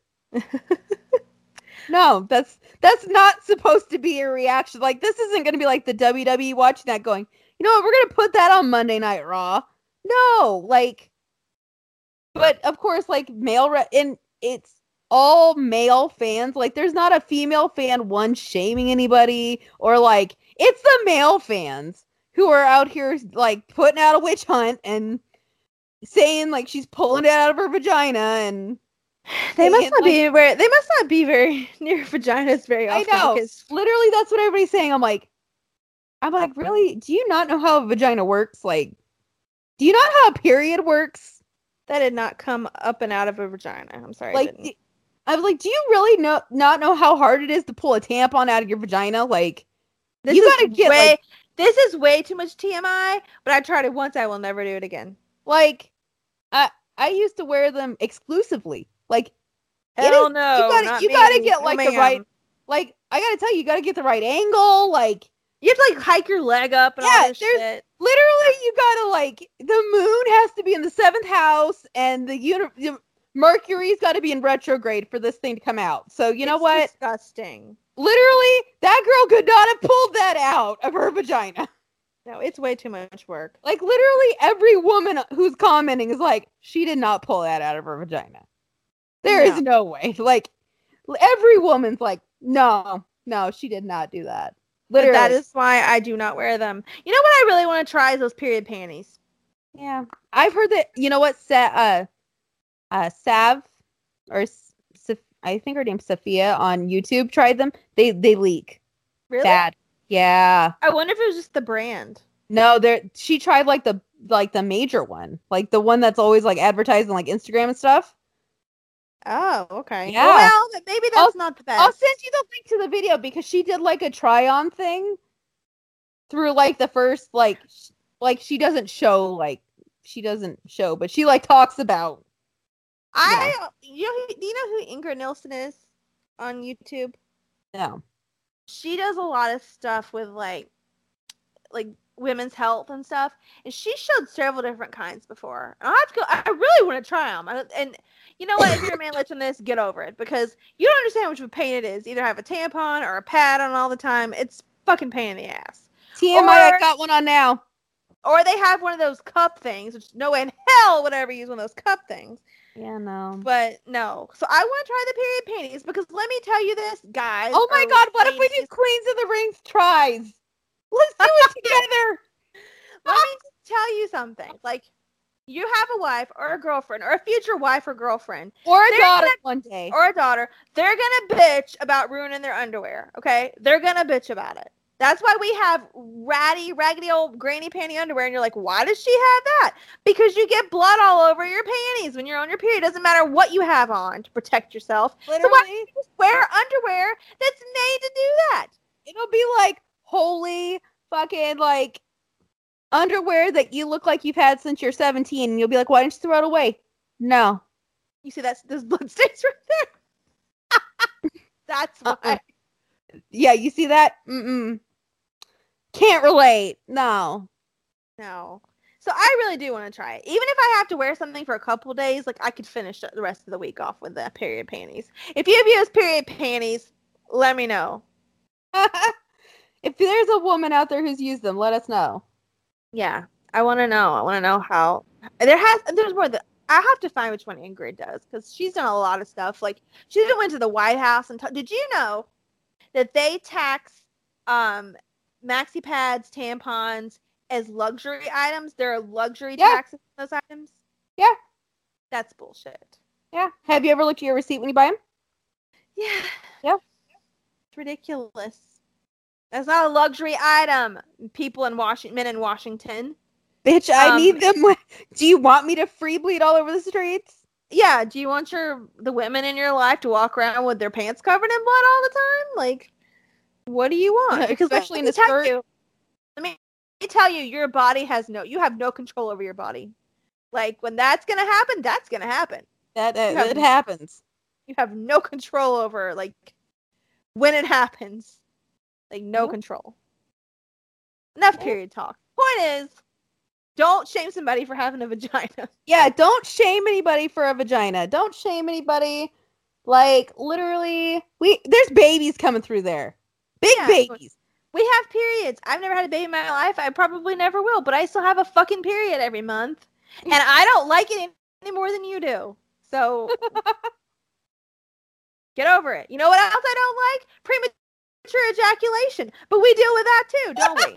No, that's not supposed to be a reaction. Like, this isn't gonna be like the WWE watching that going, you know what, we're gonna put that on Monday Night Raw. No, like, but of course, like, and it's all male fans. Like, there's not a female fan one shaming anybody, or like, it's the male fans who are out here like putting out a witch hunt and saying like she's pulling it out of her vagina, and they must not be very near vaginas very often. I know. Literally, that's what everybody's saying. I'm like, really? Do you not know how a vagina works? Like, do you not know how a period works? That did not come up and out of a vagina. I'm sorry. Like, I was like, do you really not know how hard it is to pull a tampon out of your vagina? Like, this is way too much TMI, but I tried it once. I will never do it again. Like, I used to wear them exclusively. Like, hell no, you gotta get like the right. Like, I gotta tell you, you gotta get the right angle. Like, you have to like hike your leg up and all this shit. Literally, you gotta like, the moon has to be in the 7th house, and the Mercury's got to be in retrograde for this thing to come out. So you know what? Disgusting. Literally, that girl could not have pulled that out of her vagina. No, it's way too much work. Like, literally, every woman who's commenting is like, she did not pull that out of her vagina. There is no way. Like, Every woman's like, no, she did not do that. Literally. But that is why I do not wear them. You know what I really want to try is those period panties. Yeah, I've heard that. You know what? Sav, or I think her name's Sophia on YouTube tried them. They leak. Really? Bad. Yeah. I wonder if it was just the brand. No, she tried like the major one, like the one that's always like advertised on like Instagram and stuff. Oh, okay. Yeah. Well, maybe that's not the best. I'll send you the link to the video because she did like a try-on thing through like the first like she doesn't show, but she like talks about. Do you know who Ingrid Nilsson is on YouTube? No. She does a lot of stuff with like women's health and stuff, and she showed several different kinds before. And I really want to try them. And you know what? If you're a man listening to this, get over it because you don't understand how much of a pain it is. Either have a tampon or a pad on all the time. It's fucking pain in the ass. TMI, I got one on now. Or they have one of those cup things, which no way in hell would I ever use one of those cup things. Yeah, no. But no. So I want to try the period panties because let me tell you this, guys. Oh my god, what if we do Queens of the Rings tries? Let's do it together. Let me just tell you something. Like, you have a wife or a girlfriend or a future wife or girlfriend. Or a daughter one day. Or a daughter. They're going to bitch about ruining their underwear, okay? They're going to bitch about it. That's why we have raggedy old granny panty underwear, and you're like, why does she have that? Because you get blood all over your panties when you're on your period. It doesn't matter what you have on to protect yourself. Literally. So why don't you just wear underwear that's made to do that? It'll be like holy fucking like underwear that you look like you've had since you're 17, and you'll be like, why didn't you throw it away? No. You see those blood stains right there? That's why. Yeah, you see that? Can't relate. No. So I really do want to try it. Even if I have to wear something for a couple days, like I could finish the rest of the week off with the period panties. If you have used period panties, let me know. If there's a woman out there who's used them, let us know. Yeah, I want to know. I want to know how. There's more that I have to find which one Ingrid does because she's done a lot of stuff. Like she even went to the White House and did you know that they tax maxi pads, tampons as luxury items? There are luxury taxes on those items. Yeah, that's bullshit. Yeah. Have you ever looked at your receipt when you buy them? Yeah. Yeah. It's ridiculous. That's not a luxury item. People in men in Washington. Bitch, I need them. Do you want me to free bleed all over the streets? Yeah. Do you want the women in your life to walk around with their pants covered in blood all the time? Like, what do you want? Because especially in the skirt. Let me tell you, your body you have no control over your body. Like when that's gonna happen, that's gonna happen. It happens. You have no control over like when it happens. Like no control. Enough period talk. Point is, don't shame somebody for having a vagina. Yeah, don't shame anybody for a vagina. Don't shame anybody. Like literally, there's babies coming through there. Big babies. We have periods. I've never had a baby in my life. I probably never will, but I still have a fucking period every month. And I don't like it any more than you do. So get over it. You know what else I don't like? Premature ejaculation. But we deal with that too, don't we?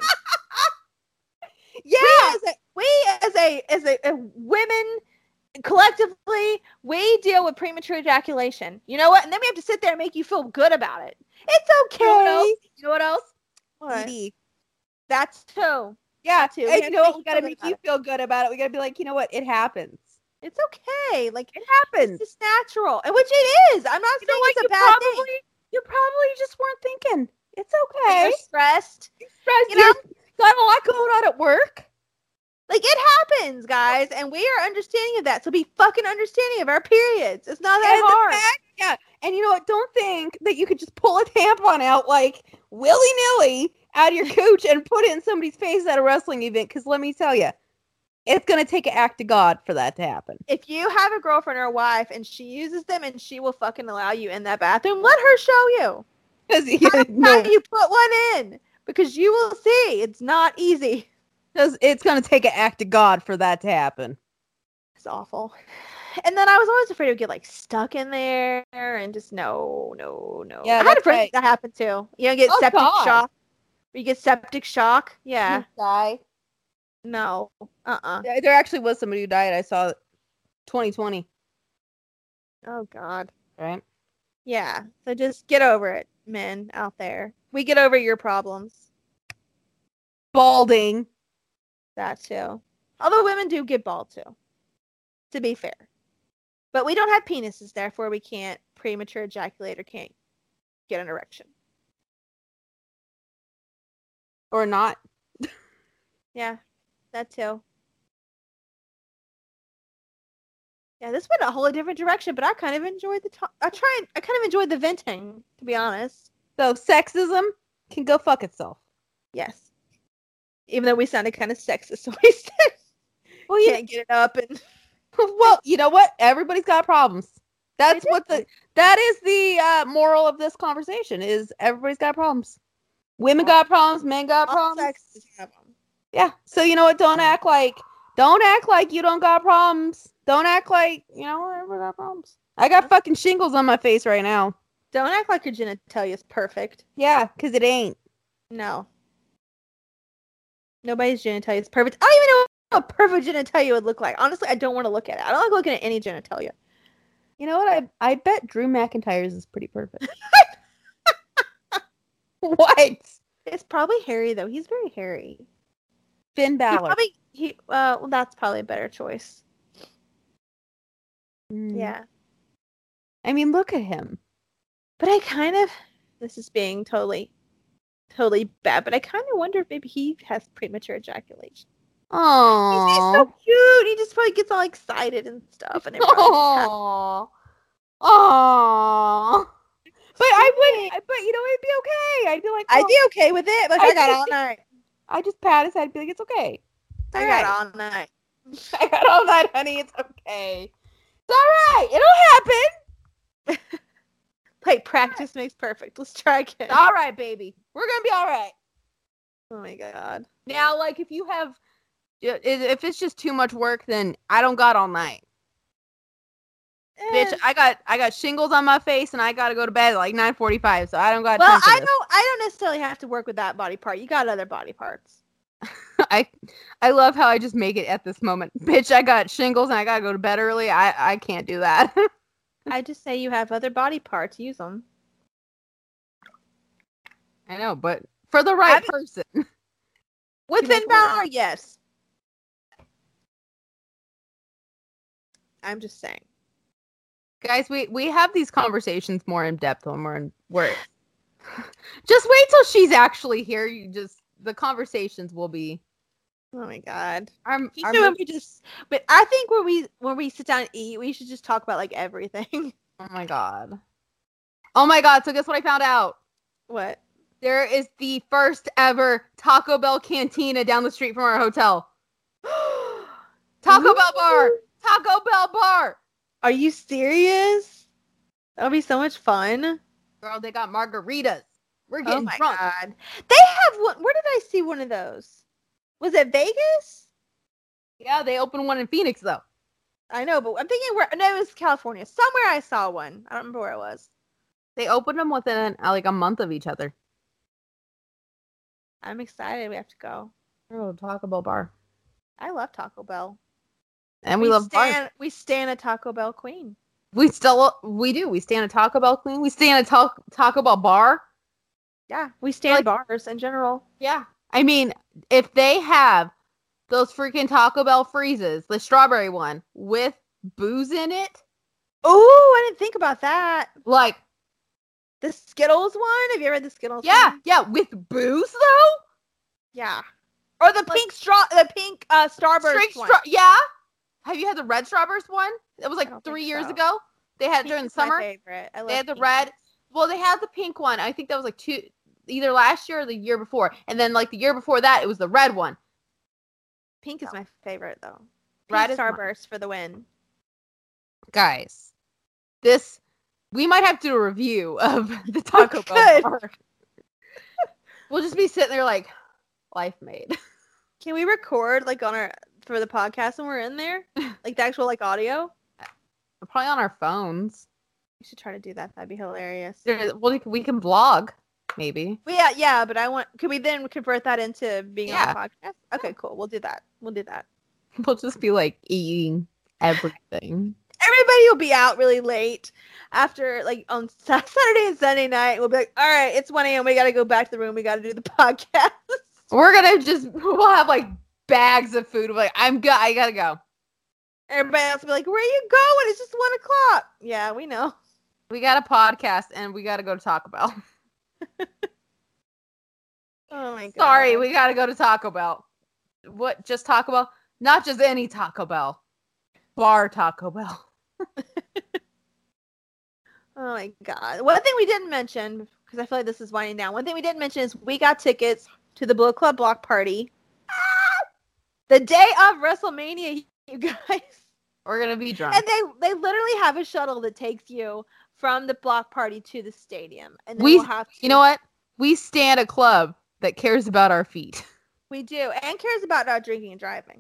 Yeah. We as a women collectively, we deal with premature ejaculation. You know what? And then we have to sit there and make you feel good about it. It's okay. You know what else? What? That's too. Yeah, too. And you know what? We gotta make you feel good about it. We gotta be like, you know what? It happens. It's okay. Like it happens. It's natural, and which it is. I'm not saying it's a bad thing. You probably just weren't thinking. It's okay. You're stressed. You know, got a lot going on at work. Like it happens, guys, and we are understanding of that. So be fucking understanding of our periods. It's not that hard. Yeah, and you know what? Don't think that you could just pull a tampon out like willy-nilly out of your cooch and put it in somebody's face at a wrestling event. Because let me tell you, it's gonna take an act of God for that to happen. If you have a girlfriend or a wife and she uses them and she will fucking allow you in that bathroom, let her show you. Because you put one in. Because you will see, it's not easy. Because it's going to take an act of God for that to happen. It's awful. And then I was always afraid it would get like stuck in there and just no. Yeah, I had a that's friend right. that happened too. You know, get Oh, septic God. shock. You get septic shock. Yeah. You die. No. There actually was somebody who died. I saw 2020. Oh God. Right? Yeah. So just get over it, men out there. We get over your problems. Balding. That too. Although women do get bald too. To be fair. But we don't have penises, therefore we can't premature ejaculate or can't get an erection. Or not. Yeah, that too. Yeah, this went a whole different direction, but I kind of enjoyed I kind of enjoyed the venting, to be honest. So sexism can go fuck itself. Yes. Even though we sounded kind of sexist, so we said, well, you can't get it up and. Well, you know what? Everybody's got problems. That is the moral of this conversation is everybody's got problems. Women got problems, men got problems. Have them. Yeah. So you know what? Don't act like you don't got problems. Don't act like, everybody got problems. I got fucking shingles on my face right now. Don't act like your genitalia is perfect. Yeah, because it ain't. No. Nobody's genitalia is perfect. I don't even know what a perfect genitalia would look like. Honestly, I don't want to look at it. I don't like looking at any genitalia. You know what? I bet Drew McIntyre's is pretty perfect. What? It's probably hairy though. He's very hairy. Finn Balor. Well, that's probably a better choice. Yeah. I mean, look at him. But this is being totally bad, but I kind of wonder if maybe he has premature ejaculation. Oh, he's so cute. He just probably gets all excited and stuff, and oh. But it'd be okay. I'd be like, I'd be okay with it. Like, I got all night. I just pat his head, be like, it's okay. I got all night. I got all night, honey. It's okay. It's all right. It'll happen. Like, practice makes perfect. Let's try again. All right, baby. We're gonna be all right. Oh my God. Now, like, if it's just too much work, then I don't got all night. Bitch, I got shingles on my face and I gotta go to bed at like 9:45, so I don't got. Well, I don't necessarily have to work with that body part. You got other body parts. I love how I just make it at this moment. Bitch, I got shingles and I gotta go to bed early. I can't do that. I just say you have other body parts. Use them. I know, but for the right person. With Finn Balor, yes. I'm just saying. Guys, we have these conversations more in depth when we're just wait till she's actually here. The conversations will be. Oh my God. But I think when we sit down and eat, we should just talk about like everything. Oh my God. Oh my God. So guess what I found out? What? There is the first ever Taco Bell cantina down the street from our hotel. Taco Bell bar. Taco Bell bar. Are you serious? That'll be so much fun. Girl, they got margaritas. We're getting drunk. God. They have one. Where did I see one of those? Was it Vegas? Yeah, they opened one in Phoenix, though. I know, but I'm thinking no, it was California. Somewhere I saw one. I don't remember where it was. They opened them within like a month of each other. I'm excited. We have to go. Oh, Taco Bell bar. I love Taco Bell. And we love bars. We stand a Taco Bell queen. We do. We stand a Taco Bell queen. We stand a Taco Bell bar. Yeah, we stand bars in general. Yeah. I mean, if they have those freaking Taco Bell freezes, the strawberry one with booze in it. Oh, I didn't think about that. Like the Skittles one. Have you ever had the Skittles? Yeah, one? yeah, with booze though. Yeah. Or the pink Starburst one. Yeah. Have you had the red Starburst one? It was like 3 years ago. They had it during the summer. My favorite. I love they had the red. Well, they had the pink one. I think that was like either last year or the year before. And then like the year before that, it was the red one. Pink is my favorite though. Red is Starburst for the win. Guys, we might have to do a review of the Taco Bell bar. We'll just be sitting there like, life made. Can we record like for the podcast when we're in there? Like the actual like audio? Probably on our phones. We should try to do that. That'd be hilarious. Well, we can blog, maybe. Well, yeah, but could we then convert that into being on a podcast? Okay, cool. We'll do that. We'll just be like eating everything. Everybody will be out really late after, like, on Saturday and Sunday night. We'll be like, all right, it's 1 a.m. We got to go back to the room. We got to do the podcast. We'll have like bags of food. We're like, I gotta go. Everybody else will be like, where are you going? It's just 1 o'clock. Yeah, we know. We got a podcast and we got to go to Taco Bell. Oh my god. Sorry, we got to go to Taco Bell. What? Just Taco Bell? Not just any Taco Bell. Bar Taco Bell. Oh my god. One thing we didn't mention, because I feel like this is winding down. One thing we didn't mention is we got tickets to the Bullet Club block party. The day of WrestleMania, you guys. We're going to be drunk. And they literally have a shuttle that takes you from the block party to the stadium. And then you know what? We stand a club that cares about our feet. We do. And cares about not drinking and driving.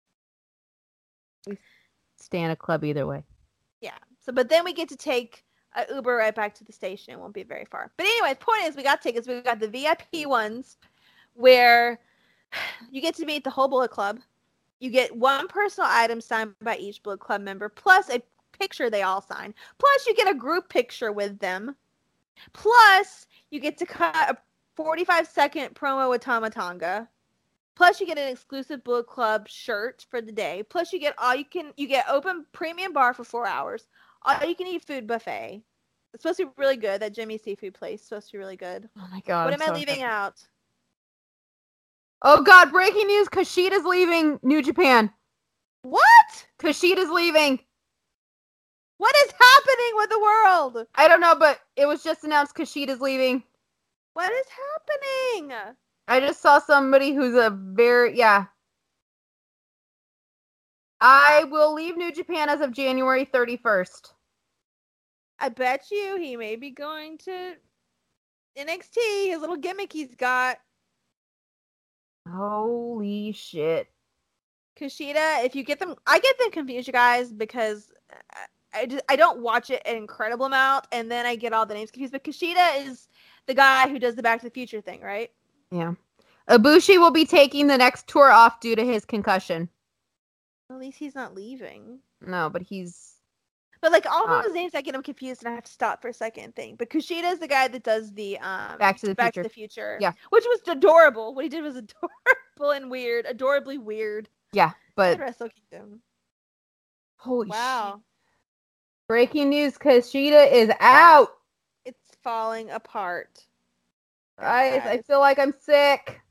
We stand a club either way. Yeah. But then we get to take an Uber right back to the station. It won't be very far. But anyway, the point is we got tickets. We got the VIP ones where you get to meet the whole Bullet Club. You get one personal item signed by each Bullet Club member, plus a picture they all sign. Plus, you get a group picture with them. Plus, you get to cut a 45-second promo with Tama Tonga. Plus, you get an exclusive Bullet Club shirt for the day. Plus, you get open premium bar for 4 hours. All you can eat food buffet. It's supposed to be really good. That Jimmy's Seafood place is supposed to be really good. Oh my god! What am I leaving out? Oh god! Breaking news: Kushida's leaving New Japan. What? Kushida's leaving. What is happening with the world? I don't know, but it was just announced Kushida's leaving. What is happening? I just saw somebody who's I will leave New Japan as of January 31st. I bet you he may be going to NXT, his little gimmick he's got. Holy shit. Kushida, if you get them, I get them confused, you guys, because I don't watch it an incredible amount, and then I get all the names confused. But Kushida is the guy who does the Back to the Future thing, right? Yeah. Ibushi will be taking the next tour off due to his concussion. At least he's not leaving. No, but he's... But like all of those names, I get them confused, and I have to stop for a second and think. But Kushida is the guy that does the Back to the Future. Yeah, which was adorable. What he did was adorable and weird, adorably weird. Yeah, but Wrestle Kingdom. Holy wow! Shit. Breaking news: Kushida is out. It's falling apart. Guys, I feel like I'm sick.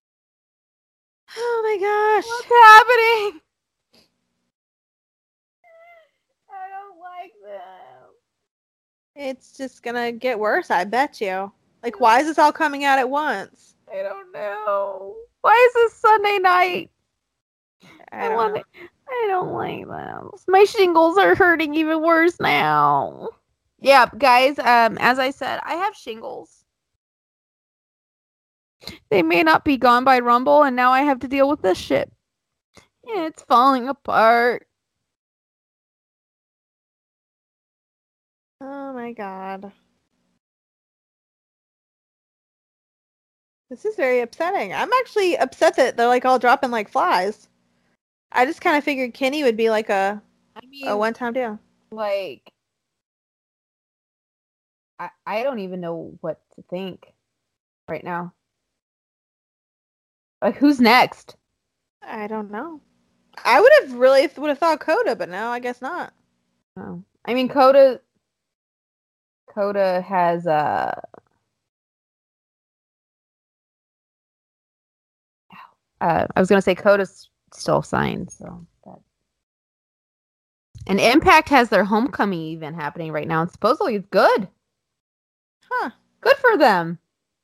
Oh my gosh! What's happening? I don't like this. It's just gonna get worse, I bet you. Like, why is this all coming out at once? I don't know. Why is this Sunday night? I don't like them. My shingles are hurting even worse now. Yeah, guys, as I said, I have shingles. They may not be gone by Rumble, and now I have to deal with this shit. Yeah, it's falling apart. Oh my god. This is very upsetting. I'm actually upset that they're like all dropping like flies. I just kind of figured Kenny would be like a one-time deal. Like, I don't even know what to think right now. Like, who's next? I don't know. I would have thought Coda, but no, I guess not. Oh. I mean, Coda has I was gonna say Coda's still signed, so that. And Impact has their homecoming event happening right now, and supposedly it's good. Huh. Good for them.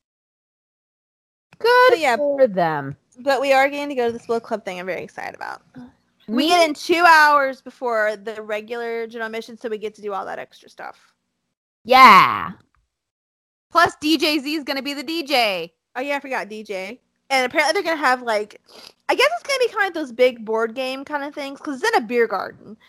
Good for them. But we are getting to go to the Bullet Club thing I'm very excited about. We get in 2 hours before the regular general mission, so we get to do all that extra stuff. Yeah. Plus, DJ Z is going to be the DJ. Oh, yeah, I forgot DJ. And apparently they're going to have, like, I guess it's going to be kind of those big board game kind of things, because it's in a beer garden.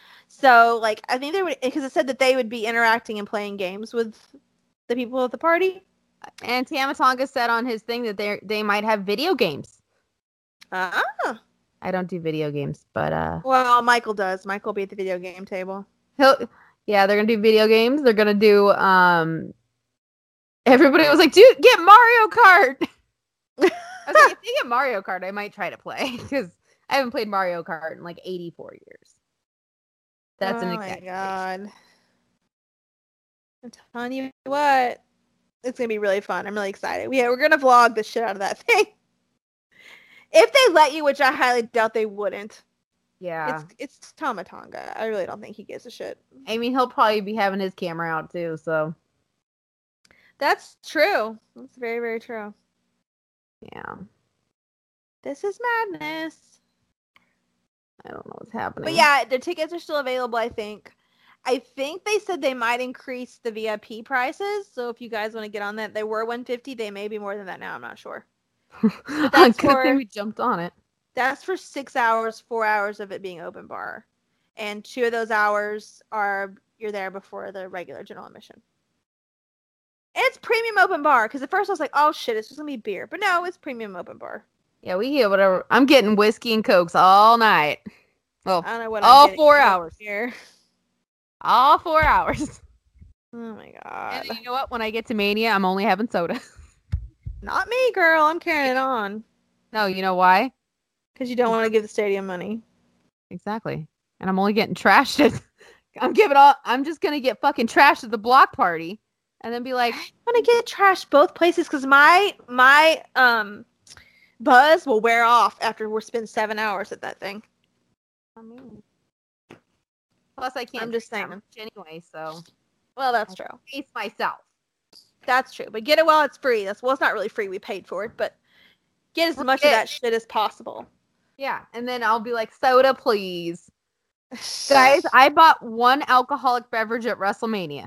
So, like, I think they would, because it said that they would be interacting and playing games with the people at the party. And Tama Tonga said on his thing that they might have video games. Ah. I don't do video games, but Well, Michael does. Michael will be at the video game table. they're gonna do video games. They're gonna do everybody was like, dude, get Mario Kart. I was like, if they get Mario Kart, I might try to play because I haven't played Mario Kart in like 84 years. That's an exaggeration. Oh my god. I'm telling you what. It's going to be really fun. I'm really excited. We're going to vlog the shit out of that thing. If they let you, which I highly doubt they wouldn't. Yeah. It's Tama Tonga. I really don't think he gives a shit. I mean, he'll probably be having his camera out too, so. That's true. That's very, very true. Yeah. This is madness. I don't know what's happening. But yeah, the tickets are still available, I think. I think they said they might increase the VIP prices. So if you guys want to get on that, they were $150. They may be more than that now. I'm not sure. But that's good thing we jumped on it. That's for 6 hours, 4 hours of it being open bar. And 2 of those hours you're there before the regular general admission. And it's premium open bar. Because at first I was like, oh shit, it's just going to be beer. But no, it's premium open bar. Yeah, we get whatever. I'm getting whiskey and cokes all night. Well, I don't know what all I'm 4 hours. Here. All 4 hours. Oh my god. And you know what? When I get to Mania, I'm only having soda. Not me, girl. I'm carrying it on. No, you know why? Because you don't want to give the stadium money. Exactly. And I'm only getting trashed at I'm just gonna get fucking trashed at the block party and then be like, I'm gonna get trashed both places because my buzz will wear off after we spend 7 hours at that thing. I mean, plus I can't. I'm just drink saying. that much anyway, so Well, that's I'll true. pace myself. That's true. But get it while it's free. It's not really free. We paid for it, but get as much of that shit as possible. Yeah, and then I'll be like, soda, please. Guys, I bought one alcoholic beverage at WrestleMania.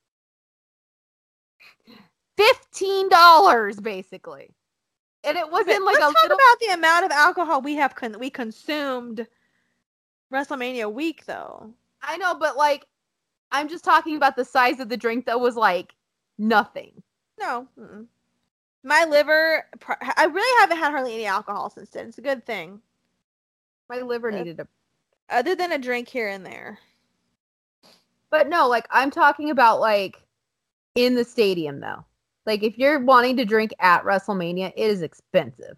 $15, basically. And it wasn't like Let's talk about the amount of alcohol we consumed WrestleMania week, though. I know, but like, I'm just talking about the size of the drink that was like nothing. No. Mm-mm. My liver, I really haven't had hardly any alcohol since then. It's a good thing. My liver needed a... Other than a drink here and there. But no, like, I'm talking about like in the stadium, though. Like, if you're wanting to drink at WrestleMania, it is expensive.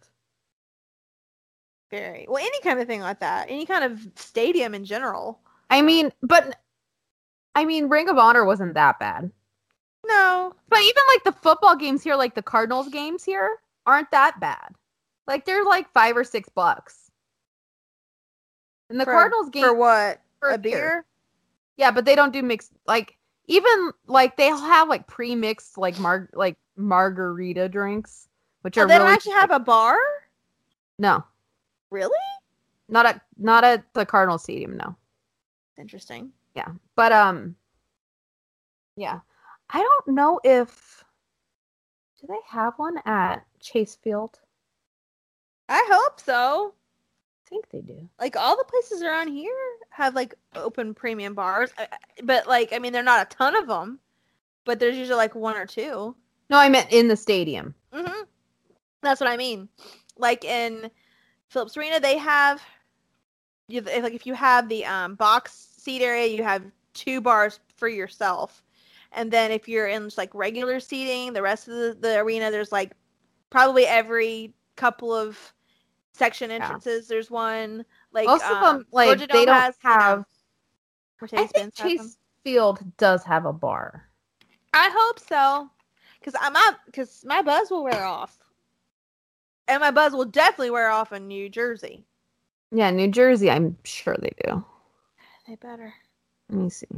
Very. Well, any kind of thing like that. Any kind of stadium in general. I mean, Ring of Honor wasn't that bad. No. But even like the football games here, like the Cardinals games here, aren't that bad. Like, they're like $5 or $6. And the Cardinals game... For what? For a beer? Yeah, but they don't do mixed... Like, even, like, they'll have, like, pre-mixed, like, margarita drinks, which are they really... don't actually have a bar? No. Really? Not at the Cardinal Stadium, no. Interesting. Yeah. But, yeah. I don't know if... Do they have one at Chase Field? I hope so. I think they do. Like, all the places around here have, like, open premium bars. But, like, I mean, they're not a ton of them. But there's usually, like, 1 or 2. No, I meant in the stadium. Mm-hmm. That's what I mean. Like, in Phillips Arena, they have... if you have the box seat area, you have 2 bars for yourself. And then if you're in, just, like, regular seating, the rest of the arena, there's, like, probably every couple of... section entrances. There's one like most of them like Georgia they Dome don't have. Mercedes I think Chase Field does have a bar. I hope so, because my buzz will wear off, and my buzz will definitely wear off in New Jersey. Yeah, New Jersey. I'm sure they do. They better. Let me see.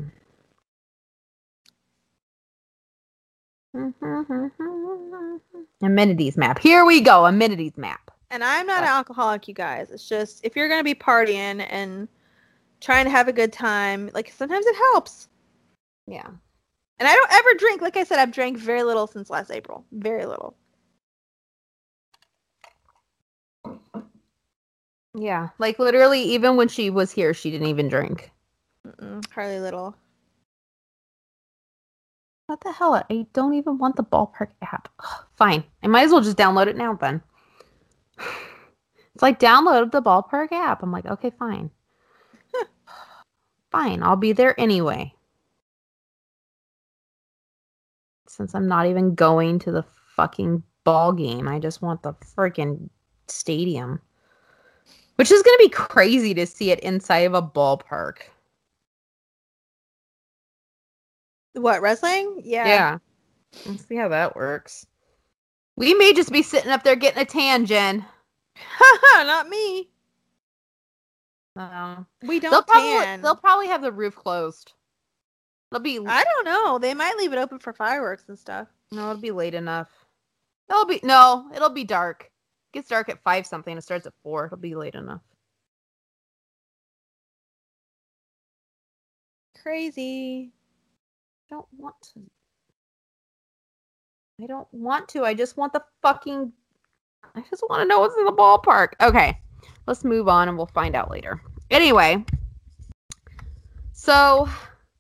Amenities map. Here we go. Amenities map. And I'm not an alcoholic, you guys. It's just, if you're going to be partying and trying to have a good time, like, sometimes it helps. Yeah. And I don't ever drink. Like I said, I've drank very little since last April. Very little. Yeah. Like, literally, even when she was here, she didn't even drink. Mm-mm. Harley Little. What the hell? I don't even want the ballpark app. Ugh, fine. I might as well just download it now then. It's like, download the ballpark app. I'm like, okay, fine. Fine, I'll be there anyway. Since I'm not even going to the fucking ball game, I just want the freaking stadium. Which is going to be crazy to see it inside of a ballpark. What, wrestling? Yeah. Yeah. Let's see how that works. We may just be sitting up there getting a tan, Jen. Not me. We don't tan. They'll probably have the roof closed. It'll be. I don't know. They might leave it open for fireworks and stuff. No, it'll be late enough. It'll be dark. It gets dark at 5 something. It starts at 4. It'll be late enough. Crazy. I don't want to. I just want the fucking. I just want to know what's in the ballpark. Okay, let's move on and we'll find out later. Anyway, so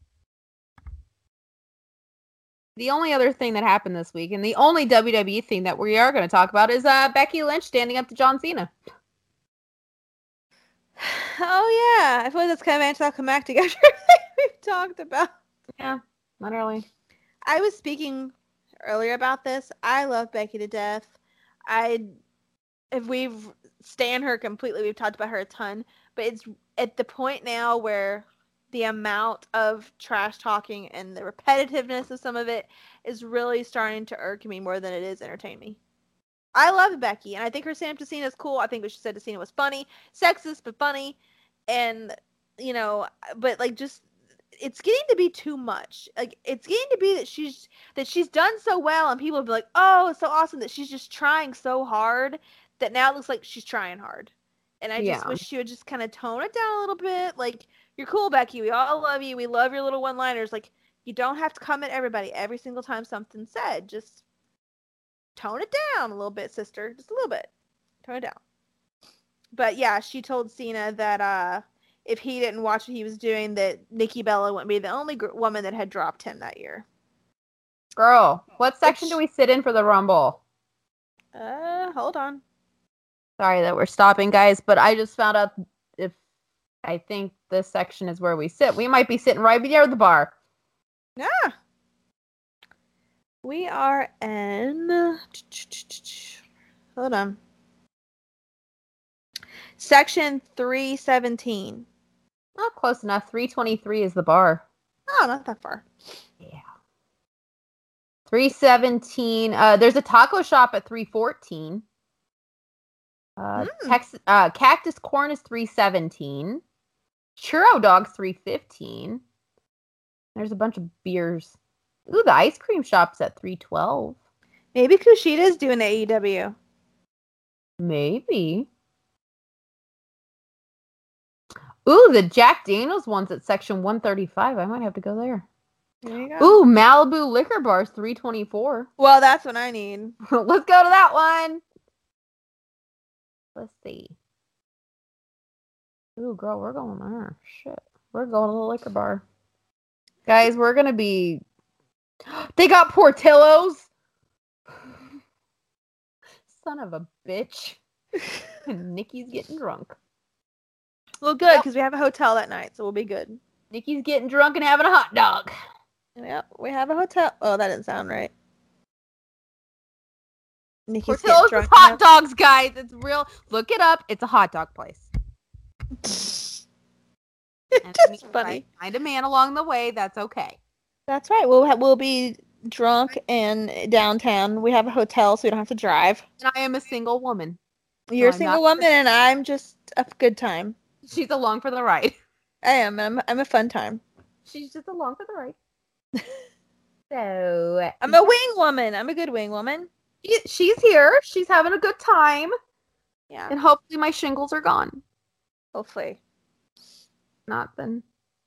the only other thing that happened this week, and the only WWE thing that we are going to talk about, is Becky Lynch standing up to John Cena. Oh yeah, I feel like that's kind of anticlimactic after we've talked about. Yeah, literally. I was speaking earlier about this. I love Becky to death. If we've stan her completely, we've talked about her a ton, but it's at the point now where the amount of trash talking and the repetitiveness of some of it is really starting to irk me more than it is entertain me. I love Becky, and I think her stand-up to Cena is cool. I think what she said to Cena was funny, sexist but funny, and but like just it's getting to be too much. Like it's getting to be that she's done so well, and people will be like, "Oh, it's so awesome that she's just trying so hard." That now it looks like she's trying hard. And I just wish she would just kind of tone it down a little bit. Like, you're cool, Becky. We all love you. We love your little one-liners. Like, you don't have to come at everybody every single time something's said. Just tone it down a little bit, sister. Just a little bit. Tone it down. But yeah, she told Cena that if he didn't watch what he was doing, that Nikki Bella wouldn't be the only woman that had dropped him that year. Girl, what section do we sit in for the Rumble? Hold on. Sorry that we're stopping, guys, but I just found out I think this section is where we sit. We might be sitting right near the bar. Yeah. We are in... Hold on. Section 317. Not close enough. 323 is the bar. Oh, not that far. Yeah. 317. There's a taco shop at 314. Cactus Corn is 317. Churro Dog's 315. There's a bunch of beers. Ooh, the ice cream shop's at 312. Maybe Kushida's doing AEW. Maybe. Ooh, the Jack Daniels one's at section 135. I might have to go there. There you go. Ooh, Malibu Liquor Bar's 324. Well, that's what I need. Let's go to that one. Let's see. Ooh, girl, we're going there. Shit. We're going to the liquor bar. Guys, we're going to be... They got Portillo's! Son of a bitch. And Nikki's getting drunk. Well, good, because we have a hotel that night, so we'll be good. Nikki's getting drunk and having a hot dog. Yep, we have a hotel. Oh, that didn't sound right. Nikki's Portillo's is hot dogs, guys. It's real. Look it up. It's a hot dog place. It's just funny. Find a man along the way. That's okay. That's right. We'll be drunk and downtown. We have a hotel, so we don't have to drive. And I am a single woman. You're a single woman, and I'm just a good time. She's along for the ride. I am. I'm a fun time. She's just along for the ride. So I'm a wing woman. I'm a good wing woman. She's here. She's having a good time. Yeah. And hopefully my shingles are gone. Hopefully. Not then.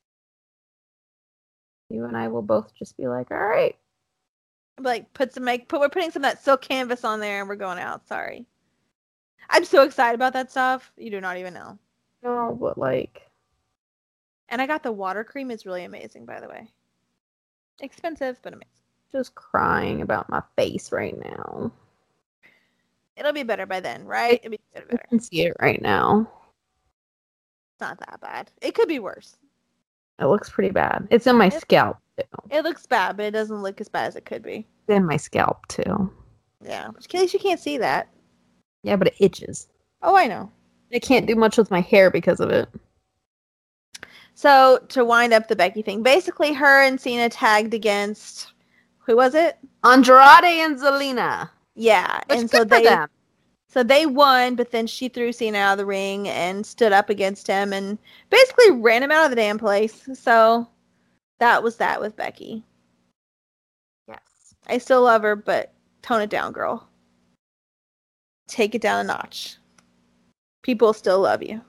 You and I will both just be like, all right. Like we're putting some of that silk canvas on there and we're going out. Sorry. I'm so excited about that stuff. You do not even know. No, but like And I got the water cream. It's really amazing, by the way. Expensive, but amazing. Just crying about my face right now. It'll be better by then, right? It'll be I better. can see it right now. It's not that bad. It could be worse. It looks pretty bad. It's in my scalp, too. It looks bad, but it doesn't look as bad as it could be. It's in my scalp, too. Yeah. At least you can't see that. Yeah, but it itches. Oh, I know. I can't do much with my hair because of it. So, to wind up the Becky thing, basically her and Cena tagged against, who was it? Andrade and Zelina. Yeah. Which and good for them. So they won, but then she threw Cena out of the ring and stood up against him and basically ran him out of the damn place. So that was that with Becky. Yes. I still love her, but tone it down, girl. Take it down a notch. People still love you.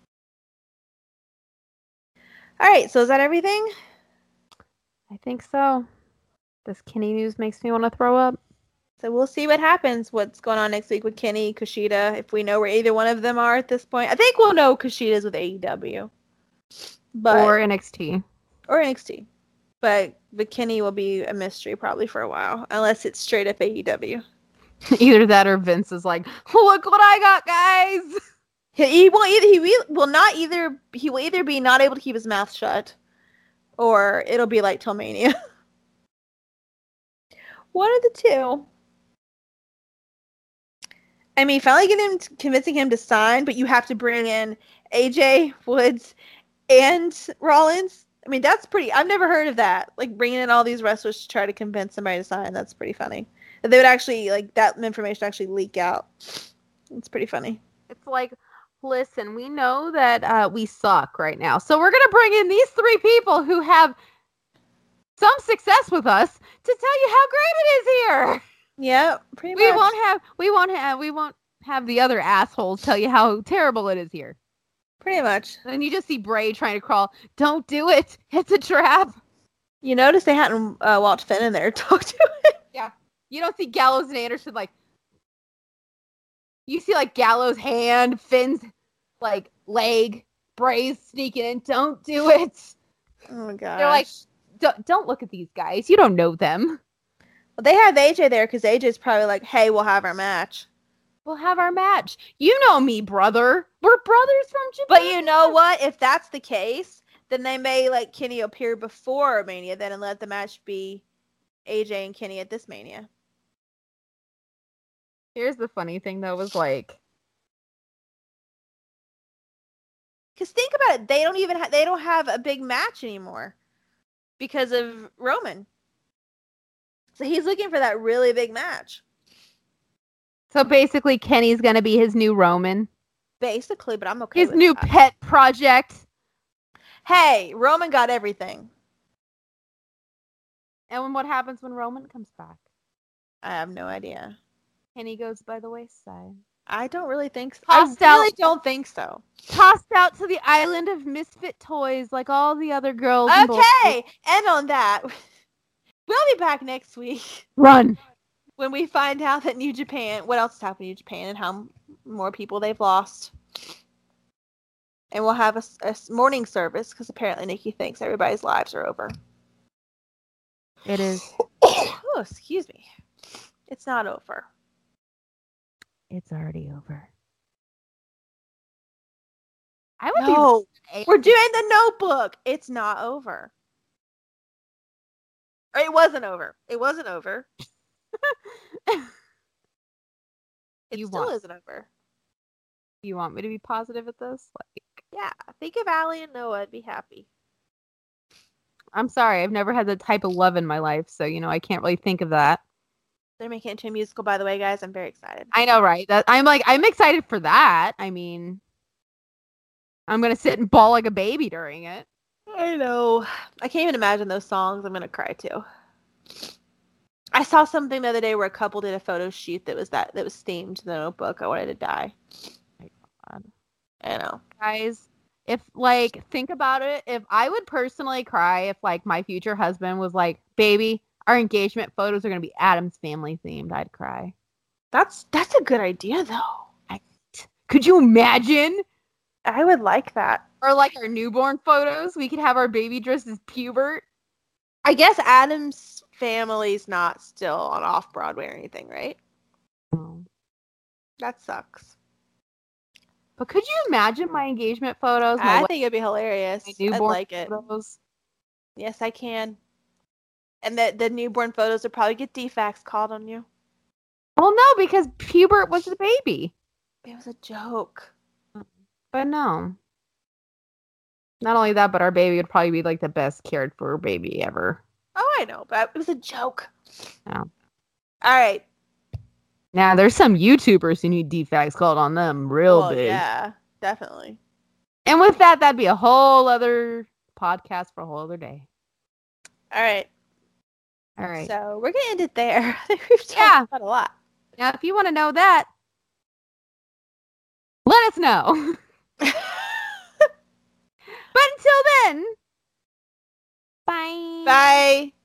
All right, so is that everything? I think so. This Kenny news makes me want to throw up. So we'll see what happens, what's going on next week with Kenny, Kushida, if we know where either one of them are at this point. I think we'll know Kushida's with AEW. Or NXT. Or NXT. But Kenny will be a mystery probably for a while, unless it's straight up AEW. Either that or Vince is like, look what I got, guys! He will either be not able to keep his mouth shut, or it'll be like till Mania. One of the two. I mean, finally convincing him to sign, but you have to bring in AJ, Woods, and Rollins. I mean, that's pretty. I've never heard of that. Like bringing in all these wrestlers to try to convince somebody to sign. That's pretty funny. They would actually that information actually leak out. It's pretty funny. It's like, listen, we know that we suck right now, so we're gonna bring in these 3 people who have some success with us to tell you how great it is here. Yeah, pretty much. We won't have the other assholes tell you how terrible it is here. Pretty much. And you just see Bray trying to crawl. Don't do it. It's a trap. You notice they hadn't walked Finn in there to talk to him. Yeah. You don't see Gallows and Anderson you see Gallows' hand, Finn's leg, Bray's sneaking in. Don't do it. Oh my god. They're like, don't look at these guys. You don't know them. Well, they have AJ there because AJ's probably like, hey, we'll have our match. We'll have our match. You know me, brother. We're brothers from Japan. But you know what? If that's the case, then they may let Kenny appear before Mania then and let the match be AJ and Kenny at this Mania. Here's the funny thing, though, was because think about it, they don't have a big match anymore because of Roman. So he's looking for that really big match. So basically, Kenny's gonna be his new Roman. Basically, but I'm okay his with new that. pet project. Hey, Roman got everything. And what happens when Roman comes back? I have no idea. Kenny goes by the wayside. I don't really think so. Tossed I really don't think so. Tossed out to the island of misfit toys like all the other girls. Okay, and on that, we'll be back next week. Run. When we find out that New Japan, what else is happening in New Japan and how more people they've lost. And we'll have a morning service because apparently Nikki thinks everybody's lives are over. It is. Oh, excuse me. It's not over. It's already over. We're doing the Notebook. It's not over. Or it wasn't over. It wasn't over. It still isn't over. You want me to be positive at this? Yeah. Think of Allie and Noah. I'd be happy. I'm sorry. I've never had that type of love in my life, so I can't really think of that. They're making it into a musical, by the way, guys. I'm very excited. I know, right? I'm excited for that. I mean, I'm gonna sit and bawl like a baby during it. I know. I can't even imagine those songs. I'm gonna cry too. I saw something the other day where a couple did a photo shoot that was themed to the Notebook. I wanted to die. My God. I know. Guys, if think about it, if I would personally cry if my future husband was like, baby, our engagement photos are going to be Addams Family themed, I'd cry. That's a good idea, though. Could you imagine? I would like that. Or like our newborn photos. We could have our baby dressed as Pubert. I guess Adam's family's not still on Off-Broadway or anything, right? Oh. That sucks. But could you imagine my engagement photos? I think it'd be hilarious. My I'd newborn like it. photos. Yes, I can. And the newborn photos would probably get DFAX called on you. Well, no, because Pubert was the baby. It was a joke. But no. Not only that, but our baby would probably be like the best cared for baby ever. Oh, I know, but it was a joke. Yeah. All right. Now, there's some YouTubers who need DFAX called on them real big. Yeah, definitely. And with that, that'd be a whole other podcast for a whole other day. All right. All right. So we're going to end it there. We've talked about a lot. Now, if you want to know that, let us know. But until then, bye. Bye.